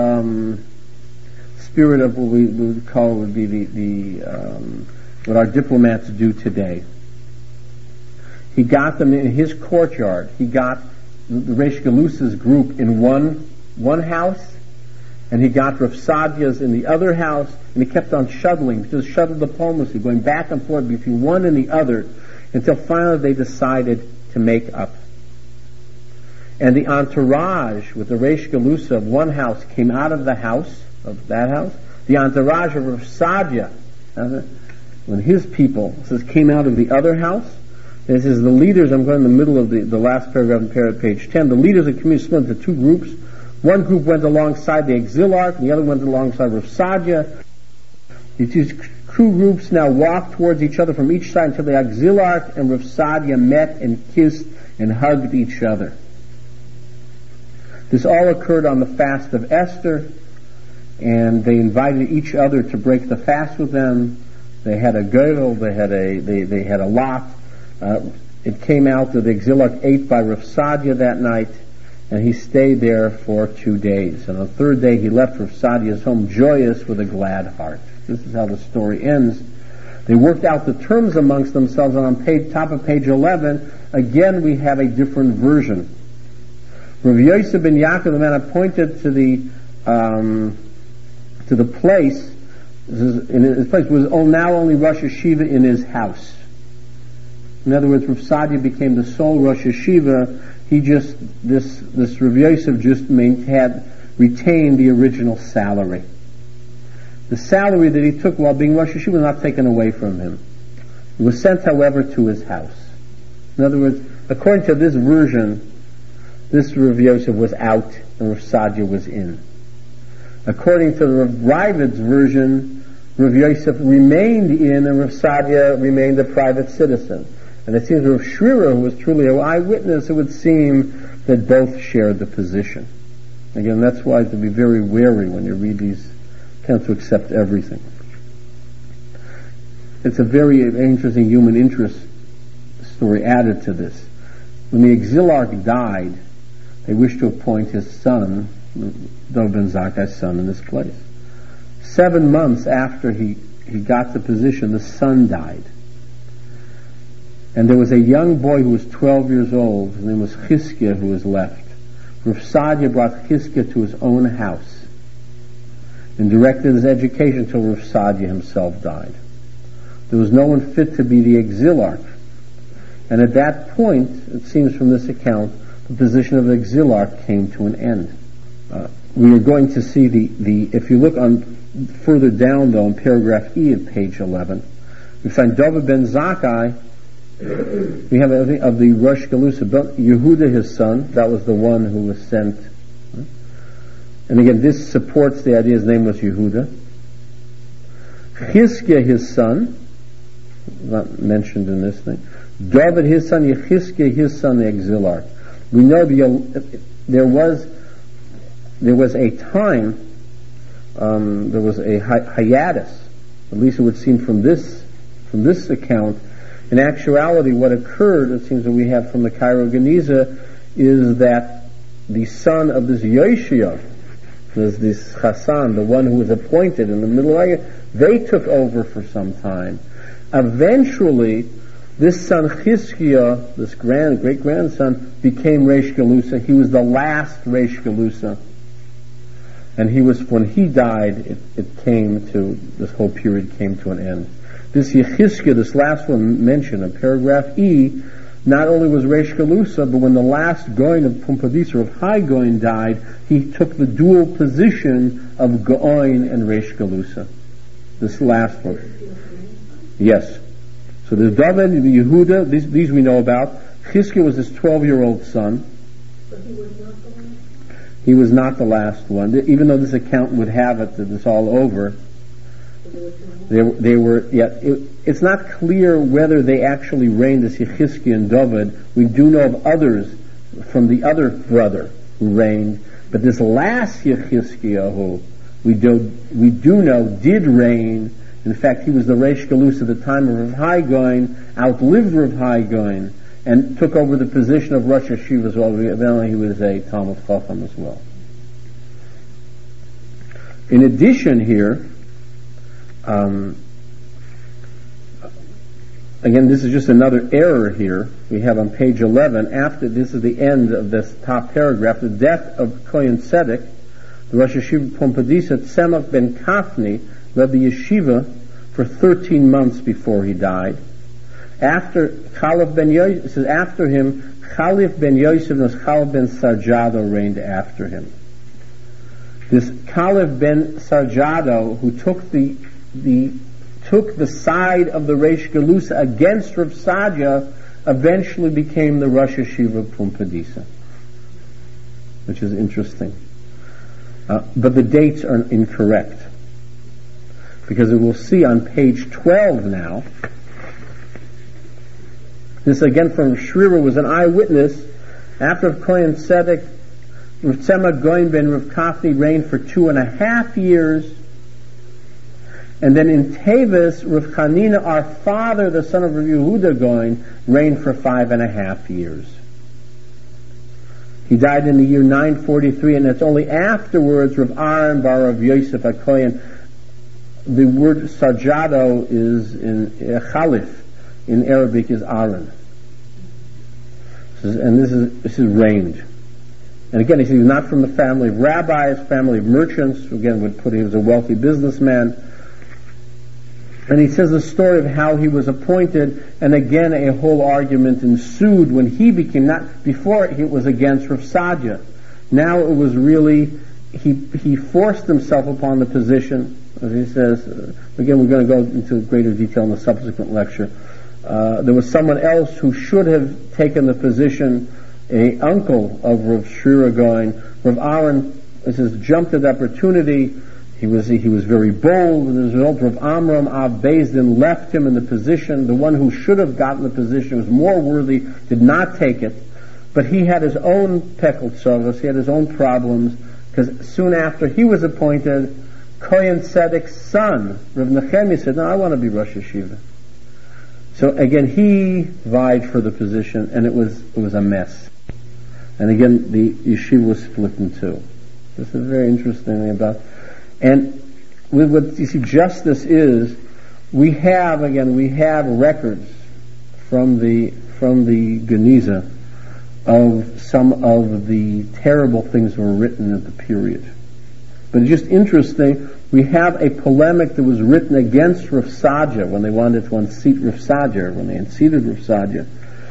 [SPEAKER 2] spirit of what we would call would be what our diplomats do today. He got them in his courtyard. He got the Reish Galusa's group in one house, and he got Rav Sadia's in the other house, and he kept on shuttling, just shuttle diplomacy, going back and forth between one and the other, until finally they decided to make up. And the entourage with the Reish Galusa of one house came out of that house. The entourage of Rav Sadia, when his people came out of the other house. This is the leaders. I'm going in the middle of the last paragraph in page 10. The leaders of the community split into two groups. One group went alongside the Exilarch, and the other went alongside Rav Sadia. The two groups now walked towards each other from each side until the Exilarch and Rav Sadia met and kissed and hugged each other. This all occurred on the fast of Esther, and they invited each other to break the fast with them. They had a girdle, they had a lot. It came out that the Exilarch ate by Rav Sadia that night, and he stayed there for 2 days. And on the third day he left Rav Sadia's home joyous with a glad heart. This is how the story ends. They worked out the terms amongst themselves, and on top of page 11, again we have a different version. Rav Yosef ben Yaakov, the man appointed to the place, in his place was now only Rosh Hashiva in his house. In other words, Rav Sadia became the sole Rosh Hashiva, this Rav Yosef just had retained the original salary. The salary that he took while being Rosh Yeshiva was not taken away from him. It was sent, however, to his house. In other words, according to this version, this Rav Yosef was out and Rav Sadia was in. According to Rav Ravid's version, Rav Yosef remained in and Rav Sadia remained a private citizen. And it seems Rav Shrirer, who was truly an eyewitness, it would seem that both shared the position. Again, that's why to be very wary when you read these, tend to accept everything. It's a very interesting human interest story added to this. When the Exilarch died, they wished to appoint his son, Dov ben Zakkai's son, in this place. 7 months after he got the position, the son died. And there was a young boy who was 12 years old, his name was Chizkiah, who was left. Rav Sadia brought Chizkiah to his own house and directed his education until Rav Sadia himself died. There was no one fit to be the Exilarch. And at that point, it seems from this account, the position of the Exilarch came to an end. We are going to see if you look on further down though, in paragraph E of page 11, we find David ben Zakkai. We have of the Rosh Galusa, Yehuda his son, that was the one who was sent. And again, this supports the idea his name was Yehuda. Chizkiah his son, not mentioned in this thing. David his son, Yechizkiah his son, the Exilarch. We know there was a time, there was a hiatus, at least it would seem from this account. In actuality, what occurred, it seems that we have from the Cairo Geniza, is that the son of this Yoshia, this Chassan, the one who was appointed in the middle of it, they took over for some time. Eventually, this son Chizkiah, this great-grandson, became Reish Galusa. He was the last Reish Galusa. And when he died, this whole period came to an end. This Yechizkiah, this last one mentioned in paragraph E, not only was Reish Galusa, but when the last Goin of Pumbedisa, of High Goin, died, he took the dual position of Goin and Reish Galusa. This last one. Yes. So there's David, the Yehuda, these we know about. Chizkiah was his 12-year-old son.
[SPEAKER 4] But he was not the last?
[SPEAKER 2] He was not the last one. Even though this account would have it that it's all over, they were. It's not clear whether they actually reigned as Yechizkiah and David. We do know of others from the other brother who reigned, but this last Yechizkiah, who we do know did reign. In fact, he was the Reish Galusa at the time of Rav Hai Goin, outlived Rav Hai Goin, and took over the position of Rosh Yeshiva as well. Evidently, he was a Talmud Chacham as well. In addition here, again, this is just another error here. We have on page 11, after this is the end of this top paragraph, the death of Kohen Tzedek, the Rosh Yeshiva Pumbedisa, Tzemach ben Kafni, led the yeshiva for 13 months before he died. After Chalif ben Yosef, it says after him, Chalif ben Yosef and Chalif ben Sarjado reigned after him. This Chalif ben Sarjado, who took the side of the Reish Galusa against Rav Sadia, eventually became the Rosh Yeshiva of Pumbedisa, which is interesting. But the dates are incorrect, because we will see on page 12 now. This again from Shriver was an eyewitness. After Kohen Tzedek, Rav Tzemach Goin ben Rav Kafni reigned for 2.5 years. And then in Tevis, Rav Chanina, our father, the son of Rav Yehuda Goin, reigned for 5.5 years. He died in the year 943, and it's only afterwards Rav Aaron bar Rav Yosef HaKohen. The word Sarjado is in Chalif, in Arabic is Aaron. This is reigned. And again, he's not from the family of rabbis, family of merchants. Again, he was a wealthy businessman. And he says the story of how he was appointed, and again a whole argument ensued when he became, not before it was against Rav Sadia. Now it was really, he forced himself upon the position, as he says, again we're going to go into greater detail in the subsequent lecture. There was someone else who should have taken the position, a uncle of Rav Shrira Gaon. Rav Aaron, as says, jumped at the opportunity. He was very bold, and as a result, Rav Amram Ab Beis Din left him in the position. The one who should have gotten the position, was more worthy, did not take it. But he had his own pekel tzavos, he had his own problems, because soon after he was appointed, Kohen Tzedek's son, Rav Nechemia, said, "No, I want to be Rosh Yeshiva." So again, he vied for the position, and it was a mess. And again, the yeshiva was split in two. This is very interesting thing about. And with what you see, justice is, we have records from the Geniza of some of the terrible things that were written at the period. But it's just interesting, we have a polemic that was written against Rav Sadia when they wanted to unseat Rav Sadia, when they unseated Rav Sadia.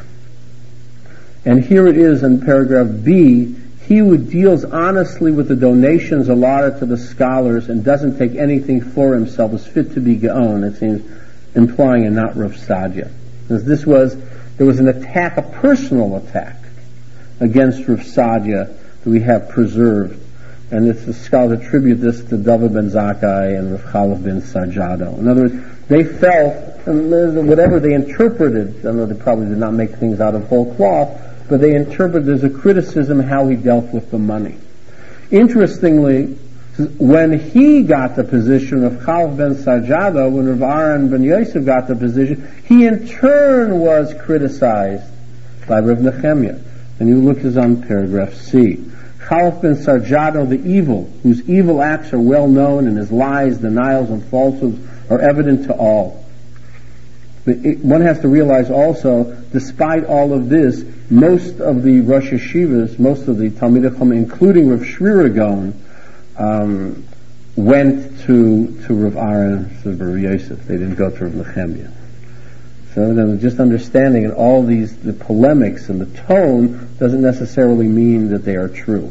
[SPEAKER 2] And here it is in paragraph B, he who deals honestly with the donations allotted to the scholars and doesn't take anything for himself is fit to be Gaon, it seems, implying and not Rav Sadia. Because there was an attack, a personal attack, against Rav Sadia that we have preserved. And the scholars attribute this to David ben Zakkai and Rav Chalaf ben Sajado. In other words, they felt, and whatever they interpreted, I know they probably did not make things out of whole cloth, but they interpreted as a criticism how he dealt with the money. Interestingly, when he got the position of Chalaf ben Sajado, when Rav Aaron ben Yosef got the position, he in turn was criticized by Rav Nechemia. And you look as on paragraph C. Chalaf ben Sajado, the evil, whose evil acts are well known and his lies, denials, and falsehoods are evident to all. But one has to realize also, despite all of this, most of the Rosh Yeshivas, most of the Talmidei Chacham, including Rav Shrira Gaon, went to Rav Aaron, to Rav Yosef. They didn't go to Rav Nechemia. So then just understanding and all these, the polemics and the tone doesn't necessarily mean that they are true.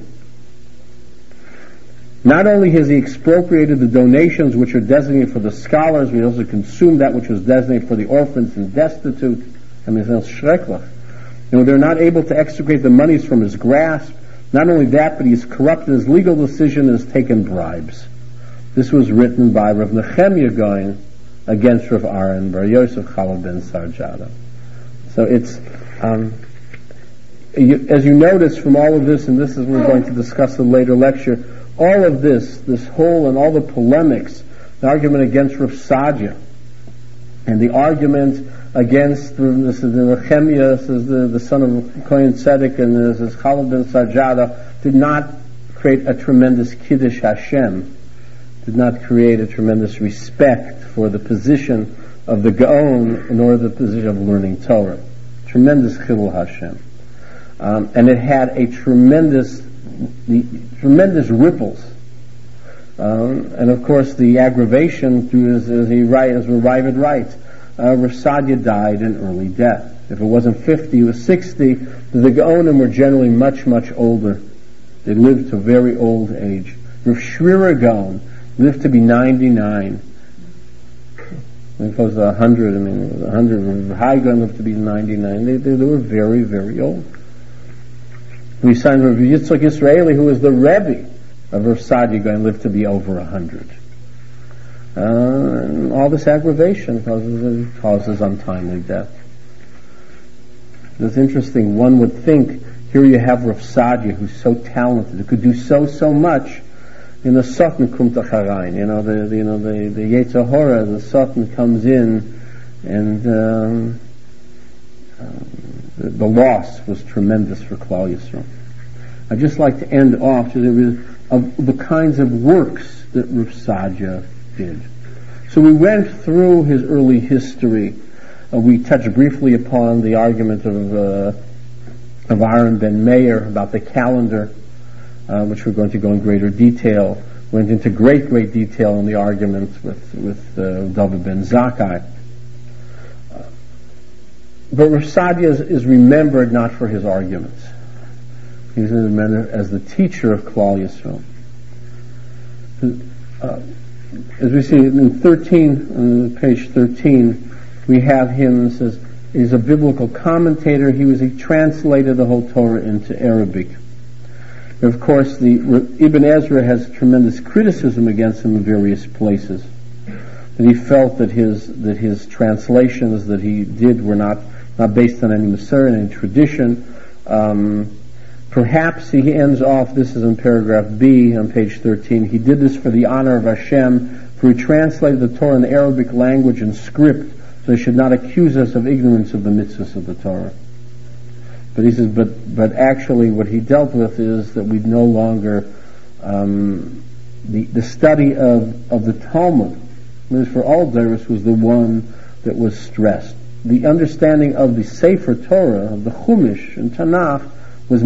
[SPEAKER 2] Not only has he expropriated the donations which are designated for the scholars, but he also consumed that which was designated for the orphans and destitute. I mean, it's schrecklich. They're not able to extricate the monies from his grasp. Not only that, but he's corrupted his legal decision and has taken bribes. This was written by Rav Nechemia Gaon against Rav Aaron bar Yosef Chalaf ben Sajado. So it's, as you notice from all of this, and this is what we're going to discuss in a later lecture, all of this whole and all the polemics, the argument against Rav Sadia, and the argument against this is the Nechemia, this is the son of Kohen Tzedek, and this is Chalaf ben Sajado, did not create a tremendous Kiddush Hashem, did not create a tremendous respect for the position of the Gaon nor the position of learning Torah. Tremendous Chilul Hashem. And it had a tremendous ripples. And of course the aggravation through as Ravid writes, Rav Sadia died an early death. If it wasn't 50, it was 60. The Gaonim were generally much, much older. They lived to a very old age. Rav Shrira Gaon lived to be 99. When it goes to 100, 100. Rav Hai Gaon lived to be 99. They were very, very old. We signed Rav Yitzchak Yisraeli, who was the Rebbe of Rav Sadia Gaon, lived to be over 100. And all this aggravation causes untimely death. It's interesting. One would think, here you have Rav Sadia, who's so talented, who could do so much. In the Satan kumt acharayin, the Yetzer Hora, the Satan comes in, and the loss was tremendous for Klal Yisrael. I'd just like to end off of the kinds of works that Rav Sadia did. So we went through his early history. We touched briefly upon the argument of Aaron ben Meir about the calendar, which we're going to go in greater detail. went into great detail in the arguments with David ben Zakkai. But Rav Saadia is remembered not for his arguments. He's remembered as the teacher of Klal Yisrael. As we see in 13, on page 13, we have him, it says, he's a biblical commentator. He translated the whole Torah into Arabic. And of course, Ibn Ezra has tremendous criticism against him in various places. That he felt that his translations that he did were not based on any Masorah and any tradition. Perhaps he ends off, this is in paragraph B on page 13, he did this for the honor of Hashem, for he translated the Torah in the Arabic language and script, so they should not accuse us of ignorance of the mitzvahs of the Torah. But he says, but actually what he dealt with is that we no longer, the study of the Talmud, for all Darius, was the one that was stressed. The understanding of the Sefer Torah, of the Chumash and Tanakh, was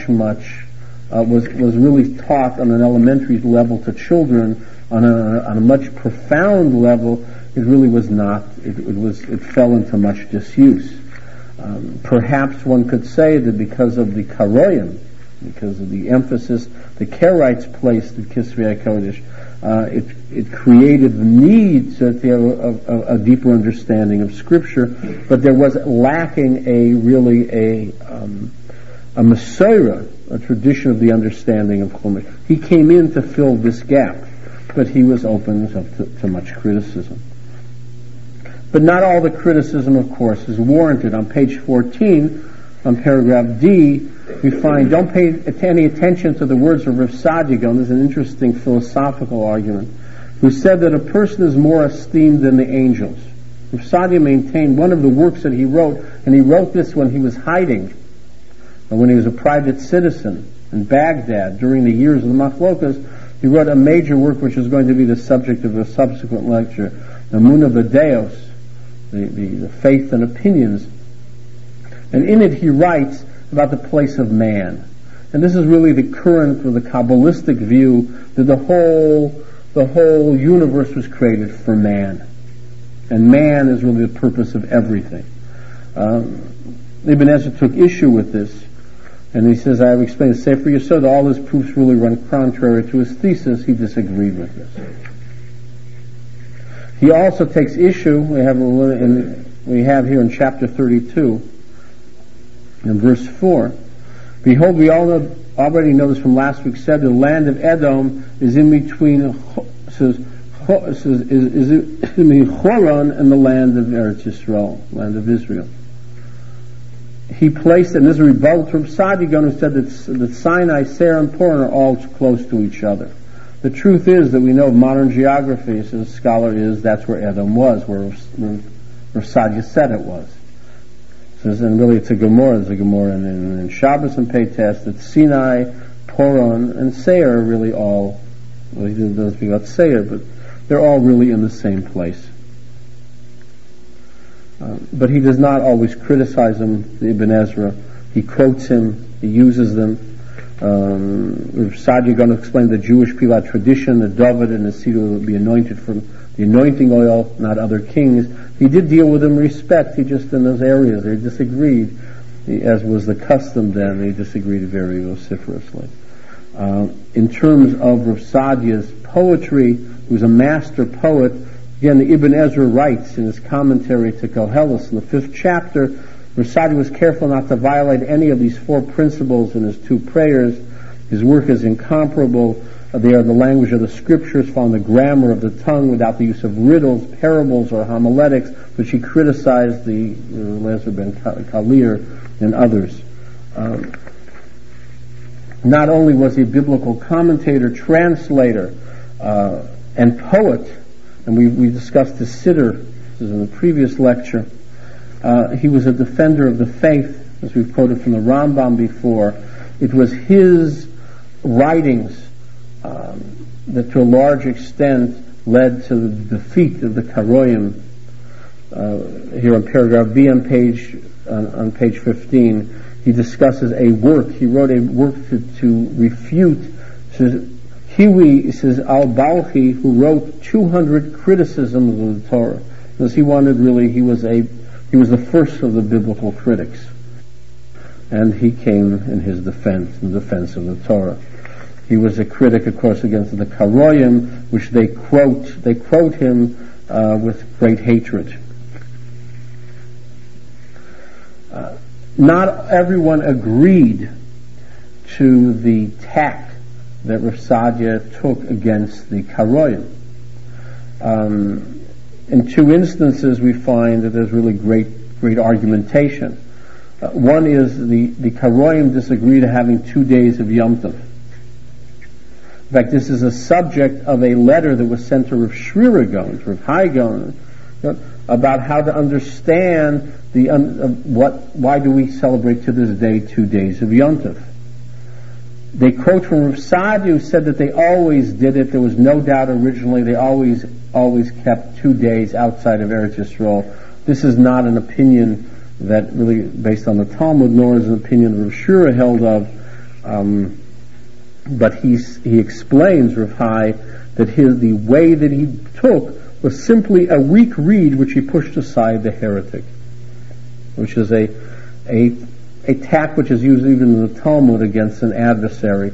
[SPEAKER 2] was really taught on an elementary level to children. On a much profound level, it really was not. It fell into much disuse. Perhaps one could say that because of the Karoyim, because of the emphasis the Karaites placed in Kisvei HaKodesh, it created the need to have a deeper understanding of Scripture, but there was lacking a Masorah, a tradition of the understanding of Chumash. He came in to fill this gap, but he was open to much criticism. But not all the criticism, of course, is warranted. On page 14, on paragraph D, we find, don't pay any attention to the words of Rav Saadia, and there's an interesting philosophical argument, who said that a person is more esteemed than the angels. Rav Saadia maintained one of the works that he wrote, and he wrote this when he was hiding, when he was a private citizen in Baghdad during the years of the Machlokas. He wrote a major work which is going to be the subject of a subsequent lecture, the Emunah V'Deos, the faith and opinions. And in it he writes about the place of man. And this is really the current or the Kabbalistic view that the whole universe was created for man. And man is really the purpose of everything. Ibn Ezra took issue with this, and he says, I have explained the Sefer Yesod, all his proofs really run contrary to his thesis. He disagreed with this. He also takes issue, we have here in chapter 32, in verse 4, behold, we already know this from last week, said the land of Edom is in between, is in between Choron and the land of Eretz Yisrael, land of Israel. He placed, and this is a rebuttal to Rav Saadia, who said that Sinai, Seir, and Purim are all close to each other. The truth is that we know modern geography, as a scholar is, that's where Edom was, where Rav Saadia said it was. So, and really it's a Gemara, there's a Gemara in Shabbos and Peites that Sinai, Purim, and Seir are really all, well, he doesn't speak about Seir, but they're all really in the same place. But he does not always criticize them, Ibn Ezra. He quotes him, he uses them. Rav Saadia going to explain the Jewish people had tradition that David and the Seder would be anointed from the anointing oil, not other kings. He did deal with them in respect. He just, in those areas, they disagreed, as was the custom then. They disagreed very vociferously. In terms of Rav Saadia's poetry, he was a master poet. Again, the Ibn Ezra writes in his commentary to Koheles in the 5th chapter, Rav Saadia was careful not to violate any of these 4 principles in his 2 prayers. His work is incomparable. They are the language of the scriptures, following the grammar of the tongue without the use of riddles, parables, or homiletics, which he criticized the Eliezer ben Kalir and others. Not only was he a biblical commentator, translator, and poet, and we discussed the Siddur, this is in the previous lecture, he was a defender of the faith, as we've quoted from the Rambam before. It was his writings that to a large extent led to the defeat of the Karoyim. Here on paragraph B on page 15, he discusses a work. He wrote a work to refute He says, Al-Balchi, who wrote 200 criticisms of the Torah, because he was the first of the biblical critics. And he came in defense of the Torah. He was a critic, of course, against the Karoyim, which they quote him with great hatred. Not everyone agreed to the tack that Rav Sadia took against the Karoyim. In two instances we find that there's really great argumentation. One is the Karoyim disagree to having 2 days of Yom Tov. In fact, this is a subject of a letter that was sent to Rav Shrier Gaon, to Rav Hai Gaon, about how to understand why do we celebrate to this day 2 days of Yom Tov. They quote from Rav Sadia, who said that they always did it. There was no doubt originally they always kept 2 days outside of Eretz Yisrael. This is not an opinion that really based on the Talmud, nor is an opinion Rav Shura held of. But he explains, Rav Hai, that the way that he took was simply a weak reed which he pushed aside the heretic, which is a tack which is used even in the Talmud against an adversary.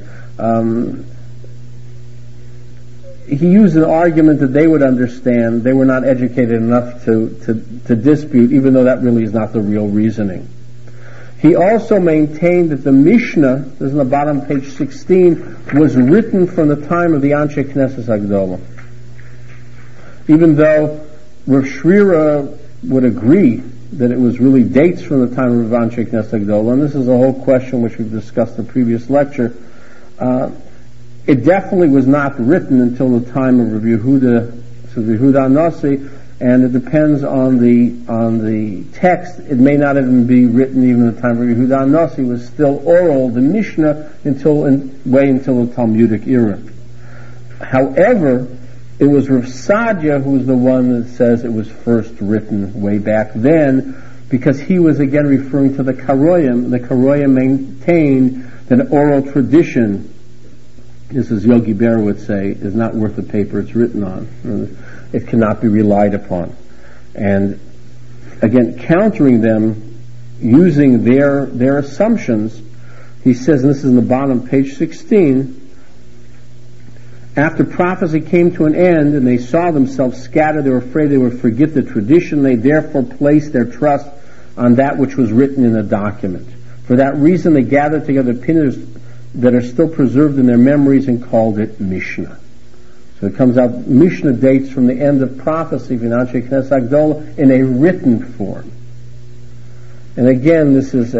[SPEAKER 2] He used an argument that they would understand. They were not educated enough to dispute, even though that really is not the real reasoning. He also maintained that the Mishnah, this is on the bottom page 16, was written from the time of the Anshe Knesset Agdola. Even though Rav Shrier would agree that it was really dates from the time of Anshe Knesset Agdola, and this is a whole question which we've discussed in the previous lecture. It definitely was not written until the time of Rav Yehuda Anasi, and it depends on the text. It may not even be written even at the time of Rav Yehuda Anasi. It was still oral, the Mishnah, until the Talmudic era. However, it was Rav Sadia who was the one that says it was first written way back then, because he was again referring to the Karoyim. The Karoyim maintained that oral tradition, this is Yogi Berra would say, is not worth the paper it's written on. It cannot be relied upon. And again, countering them, using their assumptions, he says, and this is in the bottom, page 16, after prophecy came to an end and they saw themselves scattered, they were afraid they would forget the tradition. They therefore placed their trust on that which was written in the document. For that reason, they gathered together opinions that are still preserved in their memories and called it Mishnah. So it comes out, Mishnah dates from the end of prophecy, Anshe Knesset Agdola, in a written form. And again, this is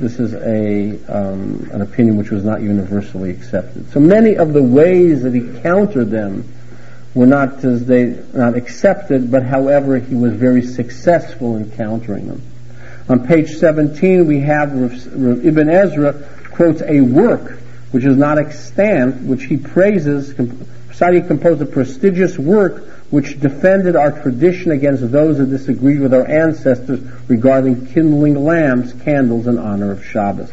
[SPEAKER 2] an opinion which was not universally accepted. So many of the ways that he countered them were not accepted, but however, he was very successful in countering them. On page 17, we have Rav Ibn Ezra quotes a work which is not extant, which he praises. Sadia composed a prestigious work which defended our tradition against those who disagreed with our ancestors regarding kindling lamps, candles, in honor of Shabbos.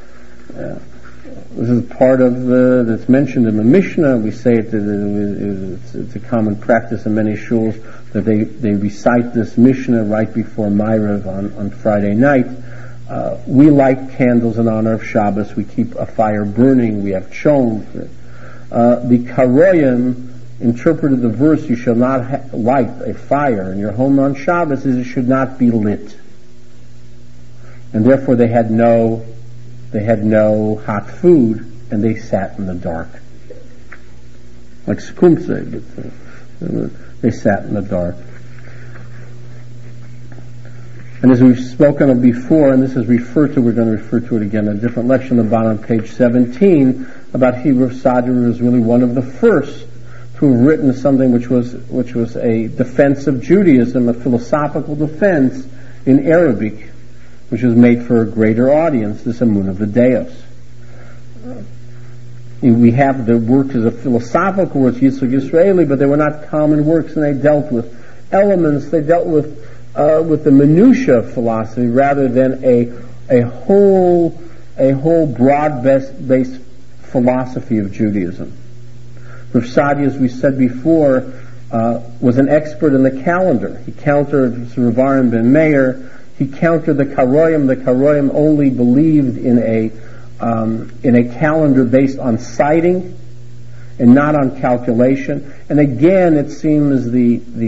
[SPEAKER 2] This is part of that's mentioned in the Mishnah. We say it's a common practice in many shuls that they recite this Mishnah right before Ma'ariv on Friday night. We light candles in honor of Shabbos. We keep a fire burning. We have chom. The Karoyim interpreted the verse, you shall not light a fire in your home on Shabbos, as it should not be lit. And therefore they had no hot food, and they sat in the dark. Like Skumse, but they sat in the dark. And as we've spoken of before, and this is referred to, we're going to refer to it again in a different lecture on the bottom of page 17, about Rav Sadia was really one of the first to have written something which was a defense of Judaism, a philosophical defense in Arabic, which was made for a greater audience, this Emunah V'Deos. We have the works as a philosophical works, Yitzhak Yisraeli, but they were not common works, and they dealt with elements, they dealt with the minutiae of philosophy rather than a whole broad-based philosophy of Judaism. Rav Sadia, as we said before, was an expert in the calendar. He countered Rav Aaron ben Meir. He countered the Karoyim. The Karoyim only believed in a calendar based on sighting and not on calculation. And again, it seems at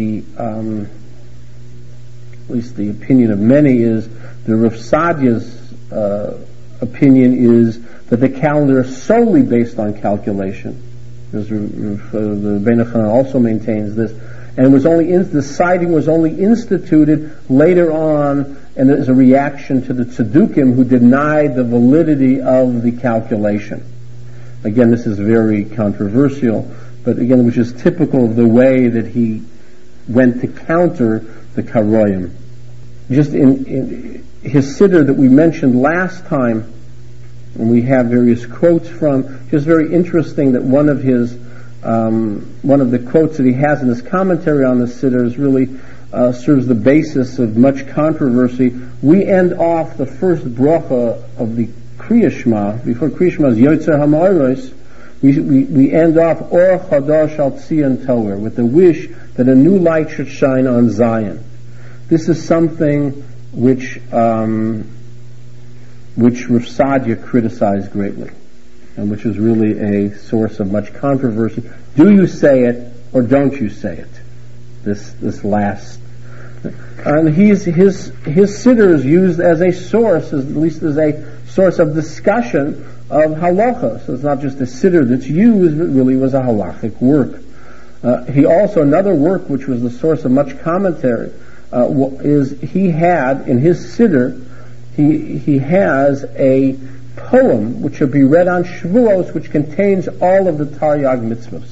[SPEAKER 2] least the opinion of many is the Rav Sadia's opinion is that the calendar is solely based on calculation. The Rebbeinu Chanan also maintains this, and it was only the sighting was only instituted later on, and as a reaction to the Tzedukim who denied the validity of the calculation. Again, this is very controversial, but again, which is typical of the way that he went to counter the Karoyim. Just in his siddur that we mentioned last time, and we have various quotes from, just very interesting that one of the quotes that he has in his commentary on the siddur is really serves the basis of much controversy. We end off the first bracha of the Kriya Shema, before Kriya Shema is Yotzer HaMa'oros, we end off Or Chadash Al Tzion Torah, with the wish that a new light should shine on Zion. This is something which Rav Sadia criticized greatly, and which is really a source of much controversy. Do you say it or don't you say it? This last, and his siddur is used as a source, at least as a source of discussion of halacha. So it's not just a siddur that's used; it really was a halachic work. He also, another work which was the source of much commentary, is he had in his siddur. He has a poem which should be read on Shavuos, which contains all of the Taryag mitzvahs.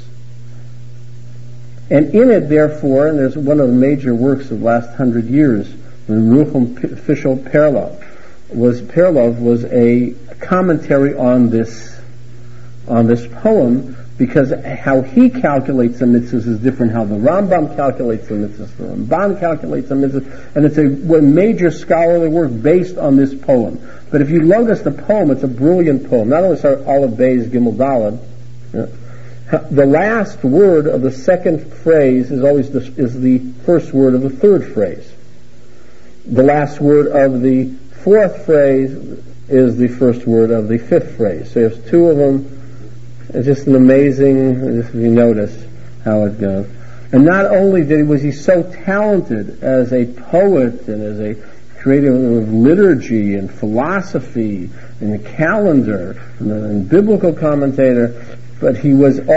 [SPEAKER 2] And in it, therefore, and there's one of the major works of the last 100 years, the Rucham Fishel Perlov was a commentary on this poem, because how he calculates the mitzvahs is different how the Rambam calculates the mitzvahs, the Ramban calculates the mitzvahs, and it's a major scholarly work based on this poem. But if you notice the poem, it's a brilliant poem. Not only is it Aleph Beis Gimel Daled, the last word of the second phrase is always the first word of the third phrase. The last word of the fourth phrase is the first word of the fifth phrase. So you have two of them. It's just an amazing, if you notice how it goes. And not only was he so talented as a poet and as a creator of liturgy and philosophy and a calendar and biblical commentator, but he was the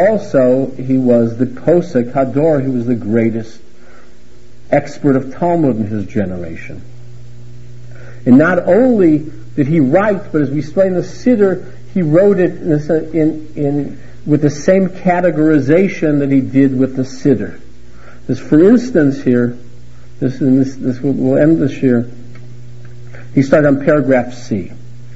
[SPEAKER 2] Posek Hador. He was the greatest expert of Talmud in his generation. And not only did he write, but as we explain in the Siddur, he wrote it with the same categorization that he did with the Siddur. This, for instance, here, we'll end this here. He started on paragraph C.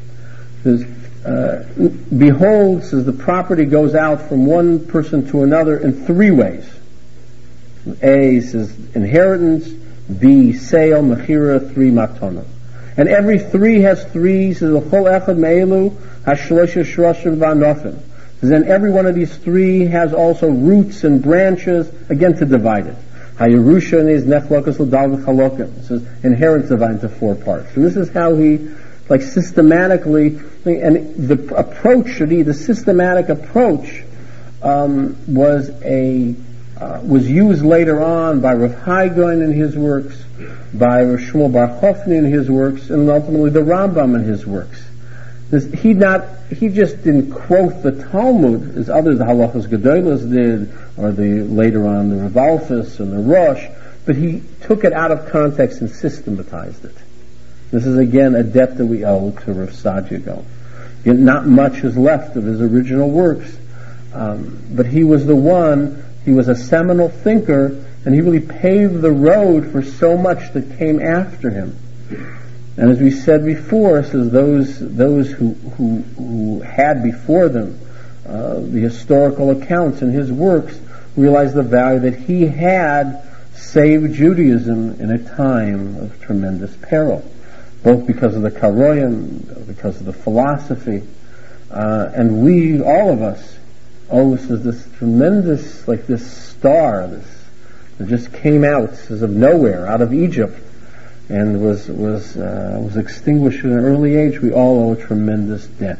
[SPEAKER 2] Behold, says, the property goes out from one person to another in three ways. A says inheritance, B sale, mechira, three matana. And every three has three, says the whole echad me'elu, hashlosha shroshim v'anofen. Then every one of these three has also roots and branches, again to divide it. Hayerusha is nechlokas l'dal v'chalokim. It says inheritance divided into four parts. And this is how he, systematically, and the approach, the systematic approach, was used later on by Rav Hai Gaon in his works, by Rav Shmuel Bar Chofni in his works, and ultimately the Rambam in his works. He just didn't quote the Talmud as others, the Halachos Gedolos did, or later on the Rav Alphus and the Rosh, but he took it out of context and systematized it. This is again a debt that we owe to Rav Sadia Gaon. Yet not much is left of his original works, but he was he was a seminal thinker, and he really paved the road for so much that came after him. And as we said before, says those who had before them the historical accounts in his works realized the value that he had saved Judaism in a time of tremendous peril, both because of the Karoyim, because of the philosophy, and we, all of us, oh, this is this tremendous, like this star, that just came out as of nowhere, out of Egypt, and was extinguished at an early age. We all owe a tremendous debt.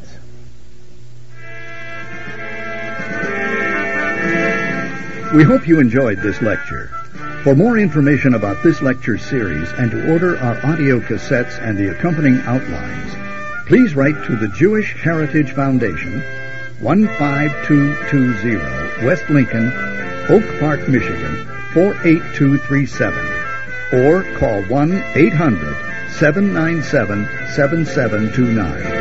[SPEAKER 1] We hope you enjoyed this lecture. For more information about this lecture series and to order our audio cassettes and the accompanying outlines, please write to the Jewish Heritage Foundation, 15220 West Lincoln, Oak Park, Michigan, 48237, or call 1-800-797-7729.